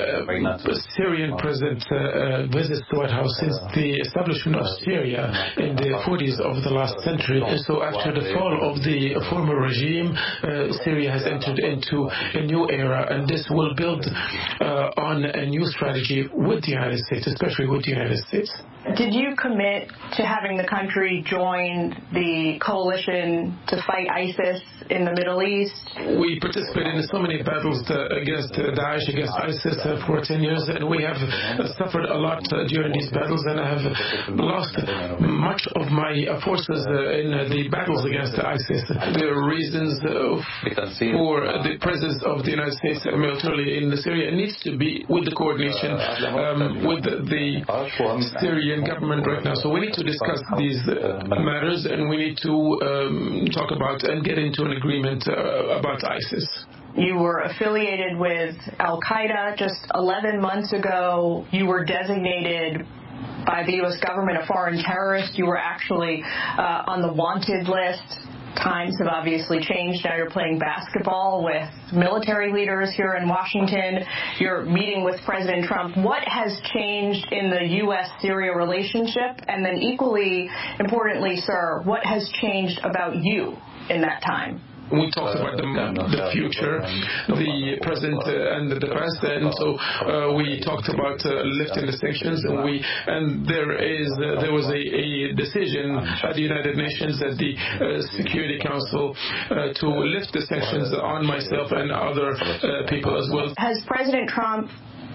uh, a Syrian president uh, visits the White House since the establishment of Syria in the forties of the last century. And so after the fall of the former regime, uh, Syria has entered into a new era, and this will build uh, on a new strategy with the United States, especially with the United States. Did you commit to having the country join the coalition to fight ISIS in the Middle East? We participated in so many battles to, against uh, Daesh, against ISIS uh, for ten years, and we have uh, suffered a lot uh, during these battles, and I have lost much of my uh, forces uh, in uh, the battles against ISIS. The reasons uh, for the presence of the United States militarily in Syria needs to be with the coordination um, with the, the Syrian government right now. So we need to discuss these uh, matters, and we need to um, talk about and get into an agreement uh, about ISIS. You were affiliated with al-Qaeda just eleven months ago. You were designated by the U S government a foreign terrorist. You were actually uh, on the wanted list. Times have obviously changed. Now you're playing basketball with military leaders here in Washington. You're meeting with President Trump. What has changed in the U S Syria relationship? And then equally importantly, sir, what has changed about you in that time? We talked about the, the future, the present uh, and the past, and so uh, we talked about uh, lifting the sanctions, and we and there is uh, there was a, a decision at the United Nations at the uh, Security Council uh, to lift the sanctions on myself and other uh, people as well. Has President Trump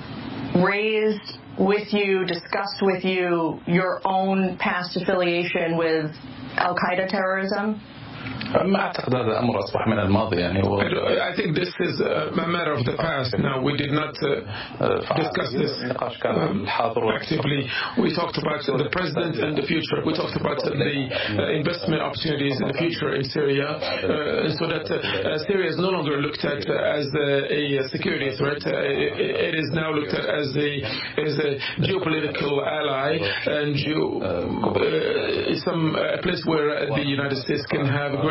raised with you, discussed with you, your own past affiliation with al-Qaeda terrorism? ما أعتقد هذا أمر أصبح من الماضي يعني. I think this is a matter of the past now. We did not uh, discuss this um, actively. We talked about the president and the future. We talked about the uh, investment opportunities in the future in Syria, uh, so that uh, Syria is no longer looked at as a, a security threat. Uh, it, it is now looked at as a as a geopolitical ally and geo, uh, some uh, place where the United States can have a great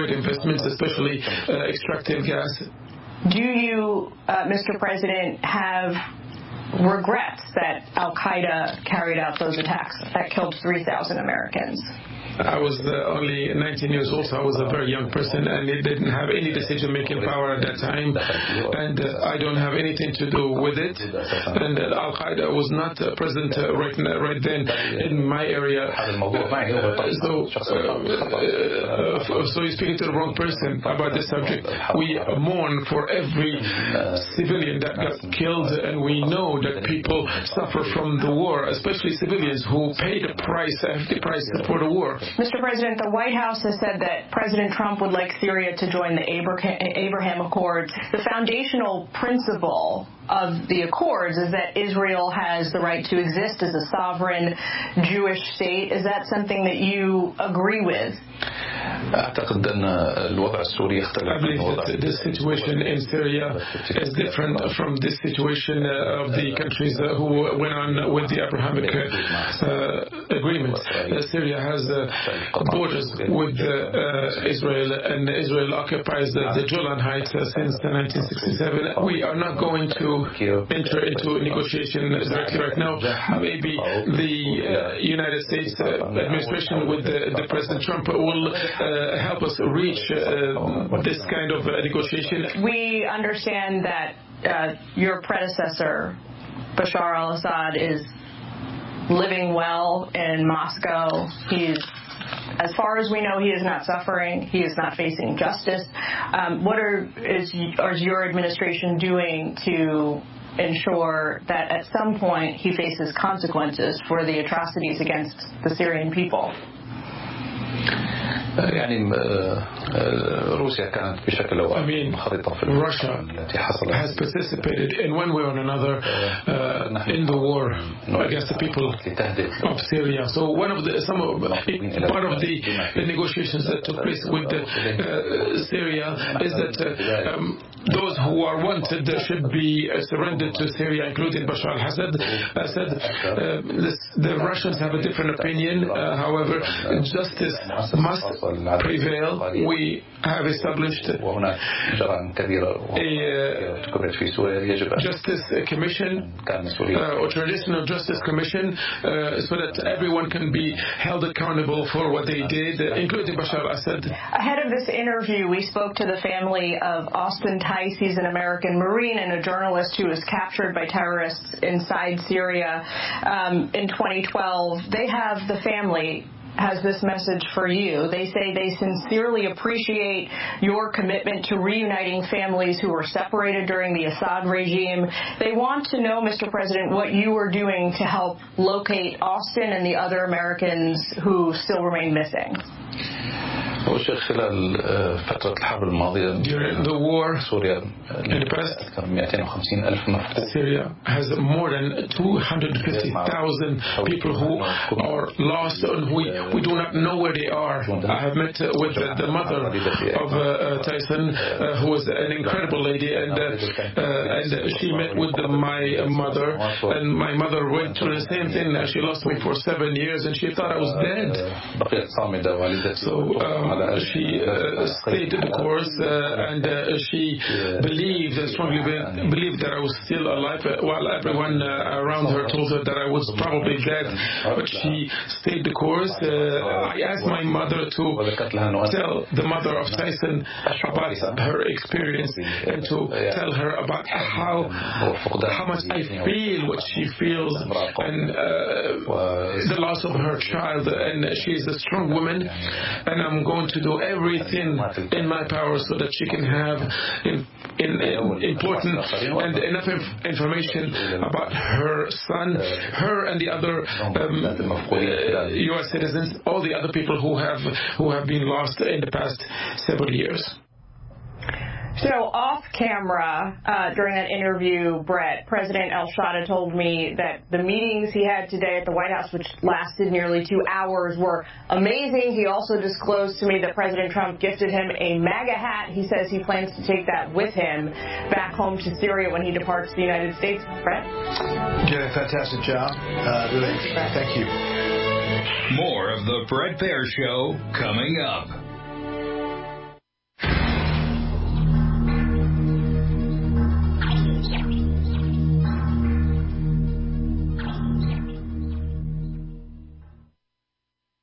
private investments, especially uh, extractive gas. Do you, uh, Mister President, have regrets that Al-Qaeda carried out those attacks that killed three thousand Americans? I was uh, only nineteen years old, so I was a very young person, and it didn't have any decision-making power at that time, and uh, I don't have anything to do with it. And uh, Al-Qaeda was not uh, present uh, right right then in my area. Uh, so, uh, uh, so you're speaking to the wrong person about this subject. We mourn for every civilian that got killed, and we know that people suffer from the war, especially civilians who paid the price, a hefty price for the war. Mister President, the White House has said that President Trump would like Syria to join the Abraham Accords. The foundational principle of the Accords is that Israel has the right to exist as a sovereign Jewish state. Is that something that you agree with? I believe that the situation in Syria is different from the situation of the countries who went on with the Abrahamic uh, agreement. Uh, Syria has uh, borders with uh, Israel, and Israel occupies the, the Golan Heights uh, since nineteen sixty-seven. We are not going to enter into negotiation directly right now. Maybe the uh, United States uh, administration with the, the President Trump will uh, help us reach uh, this kind of uh, negotiation. We understand that uh, your predecessor, Bashar al-Assad, is living well in Moscow. He's, as far as we know, he is not suffering. He is not facing justice. Um, what are is, is your administration doing to ensure that at some point he faces consequences for the atrocities against the Syrian people? يعني روسيا كانت بشكل أو منخرطة في Russia has participated in one way or another uh, in the war against the people of Syria. So one of the some of, part of the, the negotiations that took place with the, uh, Syria is that uh, um, those who are wanted should be uh, surrendered to Syria, including Bashar al-Assad. I said uh, this, the Russians have a different opinion. Uh, however, justice must prevail. We have established a uh, justice commission, uh, or traditional justice commission, uh, so that everyone can be held accountable for what they did, uh, including Bashar al-Assad. Ahead of this interview, we spoke to the family of Austin Tice. He's an American Marine and a journalist who was captured by terrorists inside Syria um, in twenty twelve. They have, the family has this message for you. They say they sincerely appreciate your commitment to reuniting families who were separated during the Assad regime. They want to know, Mister President, what you are doing to help locate Austin and the other Americans who still remain missing. During the war in the past, Syria has more than two hundred fifty thousand people who are lost and we, we do not know where they are. I have met with the mother of uh, Tyson, uh, who was an incredible lady, and, uh, uh, and she met with the, my mother, and my mother went through the same thing. She lost me for seven years and she thought I was dead. So um, she uh, stayed the course, uh, and uh, she believed, strongly believed that I was still alive, uh, while everyone uh, around her told her that I was probably dead. But she stayed the course. Uh, I asked my mother to tell the mother of Tyson about her experience and to tell her about how how much I feel what she feels, and uh, the loss of her child. And she's a strong woman, and I'm going to do everything in my power so that she can have in, in, in important and enough inf- information about her son, her and the other um, uh, U S citizens, all the other people who have who have been lost in the past several years. So off camera, uh, during that interview, Brett, President El-Shaddai told me that the meetings he had today at the White House, which lasted nearly two hours, were amazing. He also disclosed to me that President Trump gifted him a MAGA hat. He says he plans to take that with him back home to Syria when he departs the United States. Brett? You did a fantastic job. Uh, really, thank you. More of the Bret Baier Show coming up.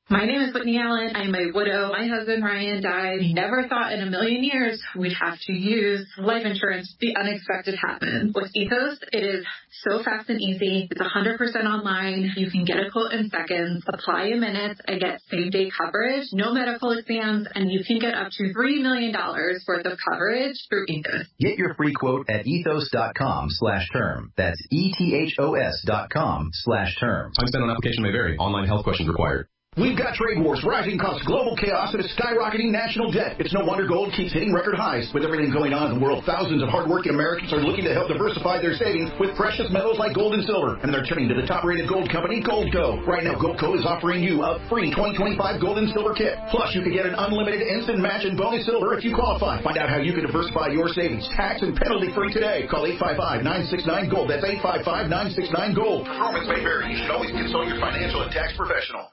My name is Whitney Allen. I'm a widow. My husband, Ryan, died. We never thought in a million years we'd have to use life insurance. The unexpected happened. With Ethos, it is so fast and easy. It's one hundred percent online. You can get a quote in seconds, apply in minutes, and get same-day coverage, no medical exams, and you can get up to three million dollars worth of coverage through Ethos. Get your free quote at ethos.com slash term. That's E-T-H-O-S dot com slash term. Time spent on application may vary. Online health questions required. We've got trade wars, rising costs, global chaos, and a skyrocketing national debt. It's no wonder gold keeps hitting record highs. With everything going on in the world, thousands of hardworking Americans are looking to help diversify their savings with precious metals like gold and silver. And they're turning to the top-rated gold company, Goldco. Right now, Goldco is offering you a free twenty twenty-five gold and silver kit. Plus, you can get an unlimited instant match and bonus silver if you qualify. Find out how you can diversify your savings, tax and penalty-free today. Call eight five five, nine six nine, GOLD. That's eight five five, nine six nine, GOLD. Performance may vary. You should always consult your financial and tax professional.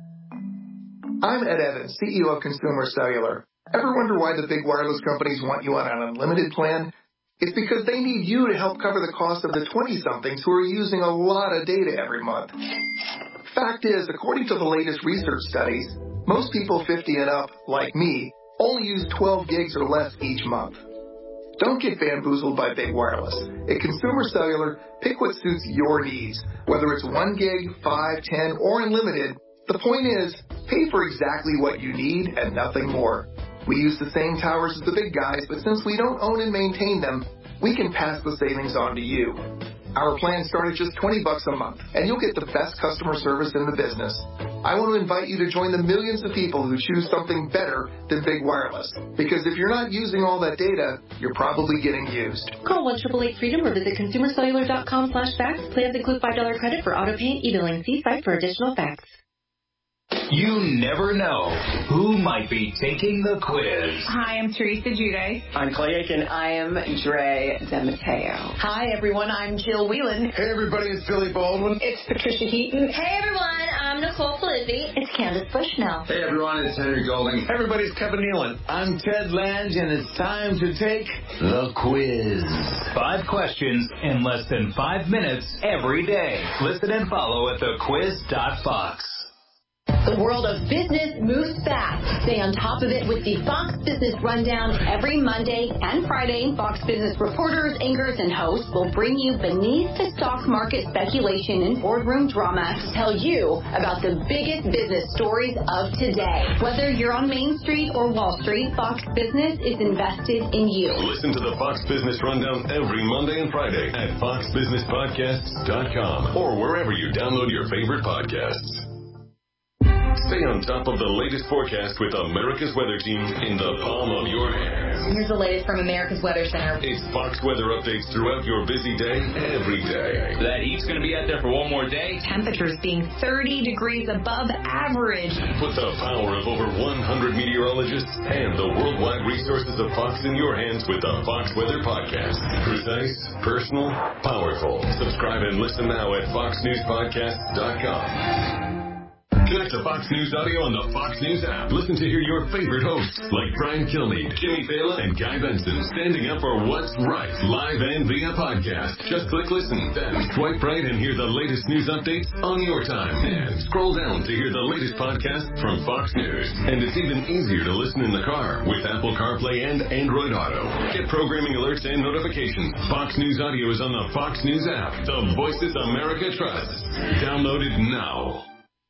I'm Ed Evans, C E O of Consumer Cellular. Ever wonder why the big wireless companies want you on an unlimited plan? It's because they need you to help cover the cost of the twenty-somethings who are using a lot of data every month. Fact is, according to the latest research studies, most people fifty and up, like me, only use twelve gigs or less each month. Don't get bamboozled by big wireless. At Consumer Cellular, pick what suits your needs, whether it's one gig, five, ten, or unlimited. The point is, pay for exactly what you need and nothing more. We use the same towers as the big guys, but since we don't own and maintain them, we can pass the savings on to you. Our plan starts at just twenty bucks a month, and you'll get the best customer service in the business. I want to invite you to join the millions of people who choose something better than big wireless. Because if you're not using all that data, you're probably getting used. Call one eight eight eight freedom or visit consumercellular.com slash facts. Plans include five dollars credit for auto pay and e-billing. See site for additional facts. You never know who might be taking the quiz. Hi, I'm Teresa Giudice. I'm Clay Aiken. I am Dre DeMatteo. Hi, everyone. I'm Jill Whelan. Hey, everybody. It's Billy Baldwin. It's Patricia Heaton. Hey, everyone. I'm Nicole Polizzi. It's Candace Bushnell. Hey, everyone. It's Henry Golding. Everybody's Kevin Nealon. I'm Ted Lange, and it's time to take the quiz. Five questions in less than five minutes every day. Listen and follow at the quiz dot fox. The world of business moves fast. Stay on top of it with the Fox Business Rundown every Monday and Friday. Fox Business reporters, anchors, and hosts will bring you beneath the stock market speculation and boardroom drama to tell you about the biggest business stories of today. Whether you're on Main Street or Wall Street, Fox Business is invested in you. Listen to the Fox Business Rundown every Monday and Friday at fox business podcasts dot com or wherever you download your favorite podcasts. Stay on top of the latest forecast with America's Weather Team in the palm of your hands. Here's the latest from America's Weather Center. It's Fox weather updates throughout your busy day, every day. That heat's going to be out there for one more day. Temperatures being thirty degrees above average. Put the power of over one hundred meteorologists and the worldwide resources of Fox in your hands with the Fox Weather Podcast. Precise, personal, powerful. Subscribe and listen now at fox news podcasts dot com. Connect to Fox News Audio on the Fox News app. Listen to hear your favorite hosts like Brian Kilmeade, Jimmy Fallon, and Guy Benson standing up for what's right, live and via podcast. Just click listen, then swipe right and hear the latest news updates on your time. And scroll down to hear the latest podcast from Fox News. And it's even easier to listen in the car with Apple CarPlay and Android Auto. Get programming alerts and notifications. Fox News Audio is on the Fox News app. The voices America trusts. Download it now.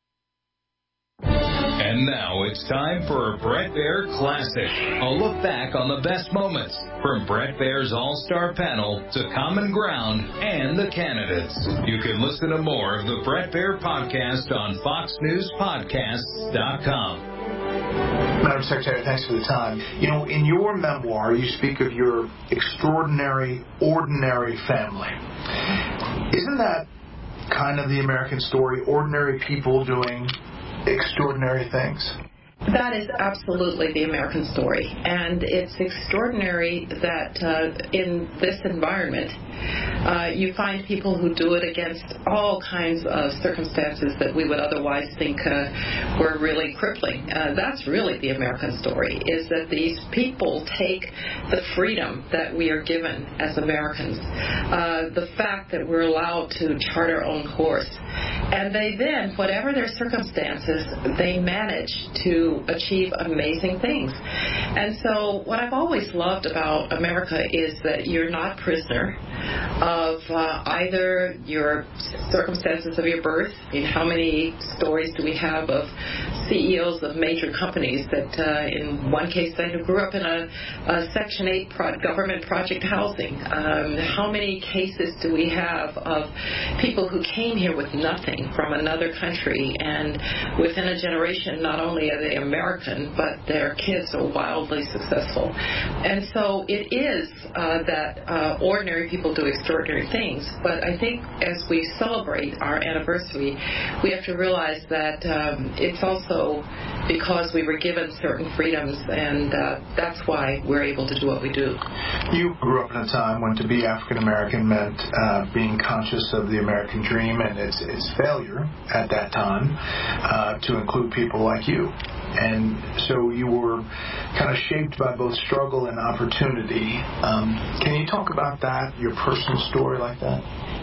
And now it's time for a Bret Baier Classic, a look back on the best moments from Bret Baier's All-Star Panel to Common Ground and the candidates. You can listen to more of the Bret Baier Podcast on fox news podcasts dot com. Madam Secretary, thanks for the time. You know, in your memoir, you speak of your extraordinary, ordinary family. Isn't that kind of the American story? Ordinary people doing extraordinary things? That is absolutely the American story, and it's extraordinary that uh, in this environment uh, you find people who do it against all kinds of circumstances that we would otherwise think uh, were really crippling. Uh, that's really the American story, is that these people take the freedom that we are given as Americans, uh, the fact that we're allowed to chart our own course, And they then, whatever their circumstances, they manage to achieve amazing things. And so what I've always loved about America is that you're not prisoner of uh, either your circumstances of your birth. I mean, how many stories do we have of C E Os of major companies that uh, in one case they grew up in a, a Section eight pro- government project housing? Um, how many cases do we have of people who came here with nothing from another country, and within a generation not only are they American, but their kids are wildly successful? And so it is uh, that uh, ordinary people do extraordinary things, but I think as we celebrate our anniversary, we have to realize that um, it's also because we were given certain freedoms, and uh, that's why we're able to do what we do. You grew up in a time when to be African American meant uh, being conscious of the American dream and its, its failure at that time uh, to include people like you. And so you were kind of shaped by both struggle and opportunity. Um, can you talk about that, your personal story like that?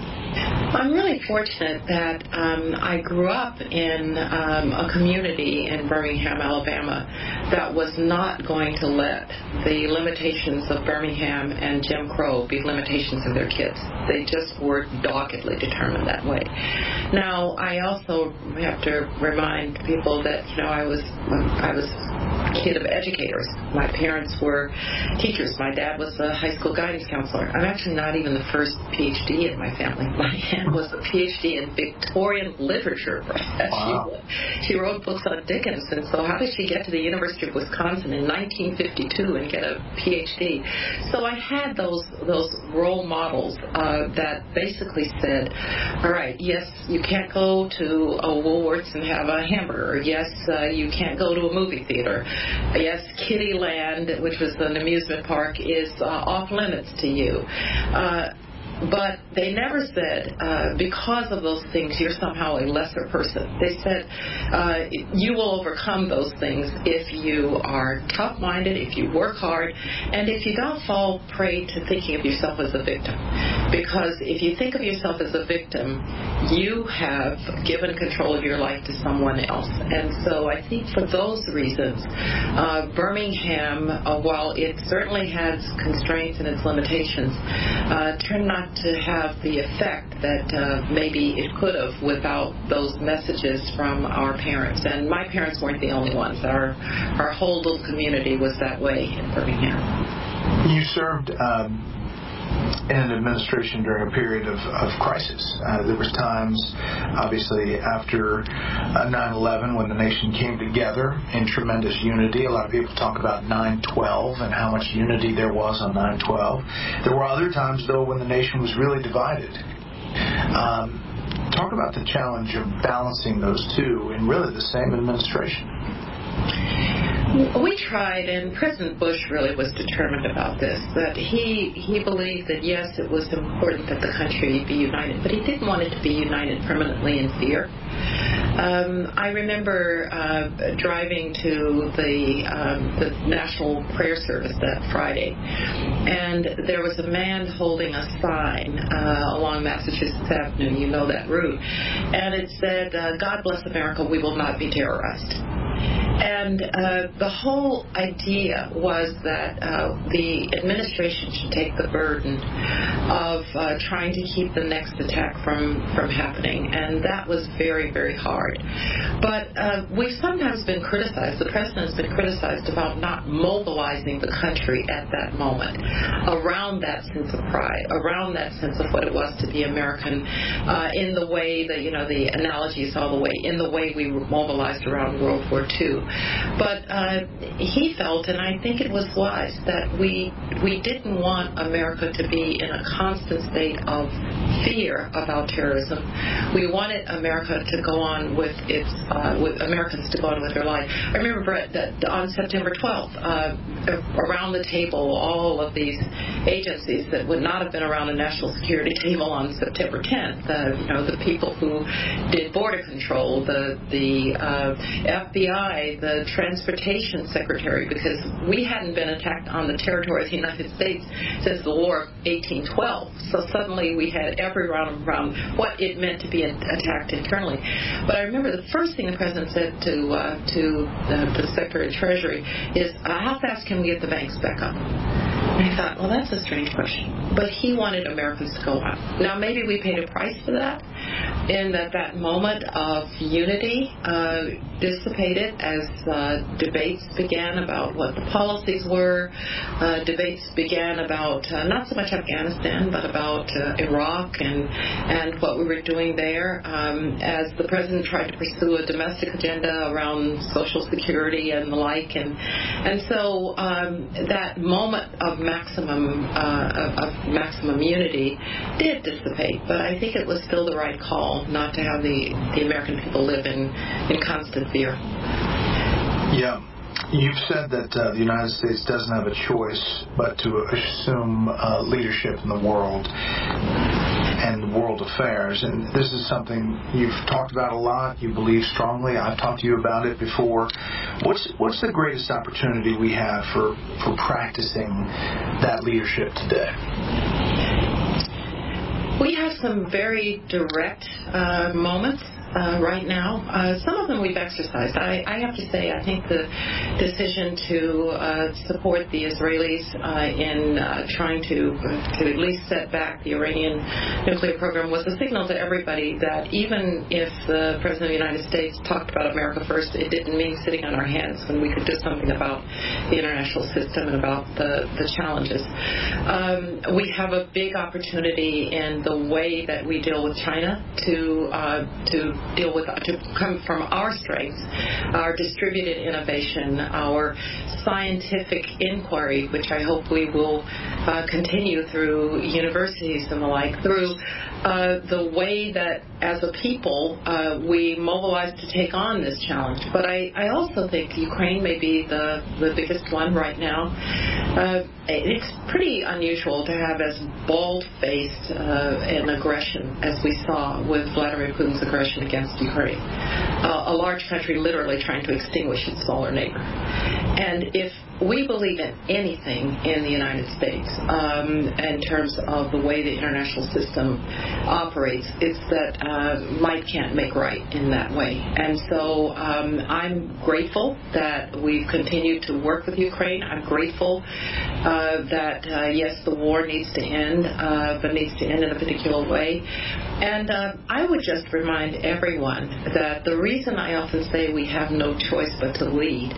I'm really fortunate that um, I grew up in um, a community in Birmingham, Alabama, that was not going to let the limitations of Birmingham and Jim Crow be limitations of their kids. They just were doggedly determined that way. Now, I also have to remind people that, you know, I was I was a kid of educators. My parents were teachers. My dad was a high school guidance counselor. I'm actually not even the first P H D in my family. My aunt was a P H D in Victorian literature. Wow. She, she wrote books on Dickens, and so how did she get to the University of Wisconsin in nineteen fifty-two and get a P H D? So I had those those role models uh, that basically said, all right, yes, you can't go to a Woolworths and have a hamburger. Yes, uh, you can't go to a movie theater. Yes, Kittyland, which was an amusement park, is uh, off limits to you. Uh, But they never said, uh, because of those things, you're somehow a lesser person. They said, uh, you will overcome those things if you are tough-minded, if you work hard, and if you don't fall prey to thinking of yourself as a victim. Because if you think of yourself as a victim, you have given control of your life to someone else. And so I think for those reasons, uh, Birmingham, uh, while it certainly has constraints and its limitations, uh, turned not to have the effect that uh, maybe it could have without those messages from our parents. And my parents weren't the only ones. Our our whole little community was that way in Birmingham. You served um, in an administration during a period of, of crisis. Uh, there was times, obviously, after uh, nine eleven when the nation came together in tremendous unity. A lot of people talk about nine twelve and how much unity there was on nine twelve. There were other times, though, when the nation was really divided. Um, talk about the challenge of balancing those two in really the same administration. We tried, and President Bush really was determined about this, that he he believed that, yes, it was important that the country be united, but he didn't want it to be united permanently in fear. Um, I remember uh, driving to the, um, the National Prayer Service that Friday, and there was a man holding a sign uh, along Massachusetts Avenue, you know that route, and it said, uh, God bless America, we will not be terrorized. And uh, the whole idea was that uh, the administration should take the burden of uh, trying to keep the next attack from, from happening. And that was very, very hard. But uh, we've sometimes been criticized, the president has been criticized about not mobilizing the country at that moment around that sense of pride, around that sense of what it was to be American, uh, in the way that, you know, the analogy is all the way, in the way we were mobilized around World War Two. But uh, he felt, and I think it was wise, that we we didn't want America to be in a constant state of fear about terrorism. We wanted America to go on with its, uh, with Americans to go on with their life. I remember, Brett, that on September twelfth, uh, around the table, all of these agencies that would not have been around a national security table on September tenth, uh, you know, the people who did border control, the the uh, F B I, the Transportation Secretary, because we hadn't been attacked on the territory of the United States since the War of eighteen twelve. So suddenly we had every recovery around, around what it meant to be attacked internally. But I remember the first thing the president said to uh, to the, the Secretary of Treasury is, uh, how fast can we get the banks back up? And I thought, well, that's a strange question. But he wanted Americans to go up. Now, maybe we paid a price for that, in that that moment of unity uh, dissipated as uh, debates began about what the policies were. Uh, debates began about uh, not so much Afghanistan, but about uh, Iraq and, and what we were doing there. Um, as the president tried to pursue a domestic agenda around Social Security and the like. And, and so um, that moment of maximum uh, of, of maximum unity did dissipate, but I think it was still the right call not to have the, the American people live in, in constant fear. Yeah. You've said that uh, the United States doesn't have a choice but to assume uh, leadership in the world and world affairs. And this is something you've talked about a lot. You believe strongly. I've talked to you about it before. What's what's the greatest opportunity we have for, for practicing that leadership today? We have some very direct uh, moments uh, right now. Uh, some of them we've exercised. I, I have to say, I think the decision to uh, support the Israelis uh, in uh, trying to, to at least set back the Iranian nuclear program was a signal to everybody that even if the President of the United States talked about America first, it didn't mean sitting on our hands when we could do something about the international system and about the, the challenges. Um, we have a big opportunity in the way that we deal with China to uh, to deal with to come from our strengths, our distributed innovation, our scientific inquiry, which I hope we will uh, continue through universities and the like, through uh, the way that as a people uh, we mobilize to take on this challenge. But I, I also think Ukraine may be the, the biggest one right now. Uh, it's pretty unusual to have as bald-faced uh, an aggression as we saw with Vladimir Putin's aggression against Ukraine. Uh, a large country literally trying to extinguish its smaller neighbor. And if we believe in anything in the United States um, in terms of the way the international system operates, it's that uh, might can't make right in that way. And so um, I'm grateful that we've continued to work with Ukraine. I'm grateful uh, that, uh, yes, the war needs to end, uh, but needs to end in a particular way. And uh, I would just remind everyone that the reason I often say we have no choice but to lead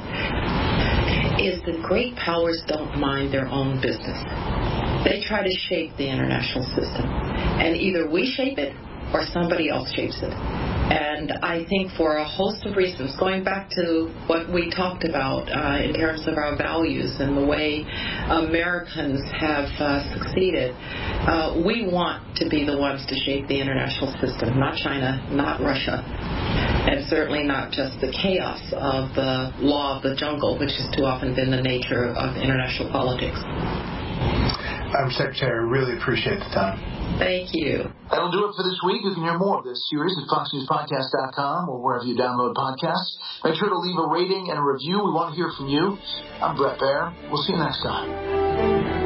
is that great powers don't mind their own business. They try to shape the international system. And either we shape it or somebody else shapes it. And I think for a host of reasons, going back to what we talked about uh, in terms of our values and the way Americans have uh, succeeded, uh, we want to be the ones to shape the international system, not China, not Russia, and certainly not just the chaos of the law of the jungle, which has too often been the nature of international politics. Madam Secretary, I really appreciate the time. Thank you. That'll do it for this week. You can hear more of this series at fox news podcast dot com or wherever you download podcasts. Make sure to leave a rating and a review. We want to hear from you. I'm Brett Baer. We'll see you next time.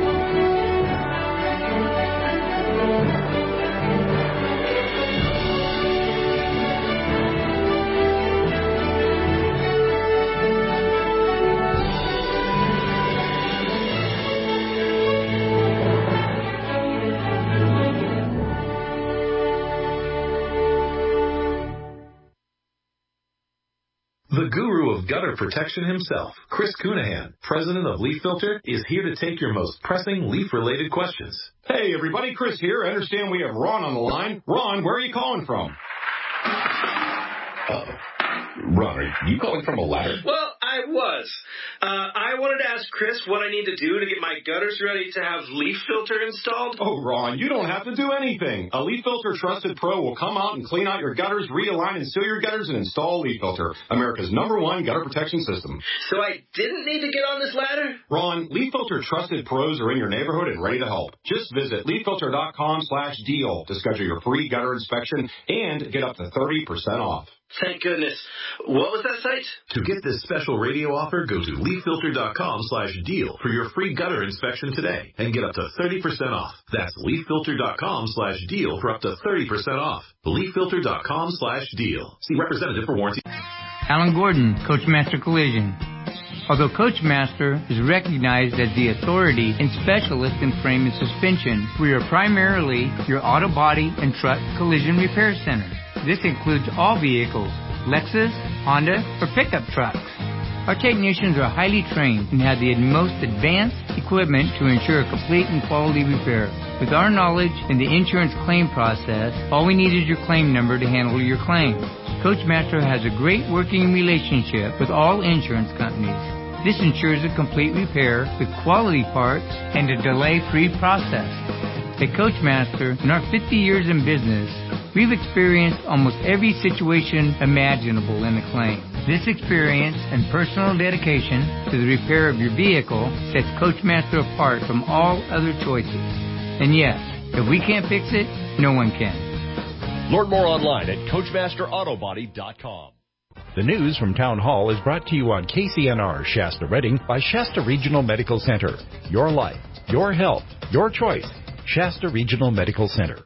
The guru of gutter protection himself, Chris Cunahan, president of Leaf Filter, is here to take your most pressing leaf-related questions. Hey, everybody, Chris here. I understand we have Ron on the line. Ron, where are you calling from? Uh-oh. Ron, are you calling from a ladder? Well, I was. Uh, I wanted to ask Chris what I need to do to get my gutters ready to have Leaf Filter installed. Oh, Ron, you don't have to do anything. A Leaf Filter Trusted Pro will come out and clean out your gutters, realign and seal your gutters, and install Leaf Filter, America's number one gutter protection system. So I didn't need to get on this ladder? Ron, Leaf Filter Trusted Pros are in your neighborhood and ready to help. Just visit leaf filter dot com slash deal to schedule your free gutter inspection and get up to thirty percent off. Thank goodness. What was that site? To get this special radio offer, offer, go to leaf filter dot com slash deal for your free gutter inspection today and get up to thirty percent off. That's leaf filter dot com slash deal for up to thirty percent off. leaf filter dot com slash deal. See representative for warranty. Alan Gordon, Coachmaster Collision. Although Coachmaster is recognized as the authority and specialist in frame and suspension, we are primarily your auto body and truck collision repair center. This includes all vehicles, Lexus, Honda, or pickup trucks. Our technicians are highly trained and have the most advanced equipment to ensure a complete and quality repair. With our knowledge in the insurance claim process, all we need is your claim number to handle your claim. Coachmaster has a great working relationship with all insurance companies. This ensures a complete repair with quality parts and a delay-free process. At Coachmaster, in our fifty years in business, we've experienced almost every situation imaginable in a claim. This experience and personal dedication to the repair of your vehicle sets Coachmaster apart from all other choices. And yes, if we can't fix it, no one can. Learn more online at coachmaster auto body dot com. The news from Town Hall is brought to you on K C N R Shasta Redding by Shasta Regional Medical Center. Your life, your health, your choice. Shasta Regional Medical Center.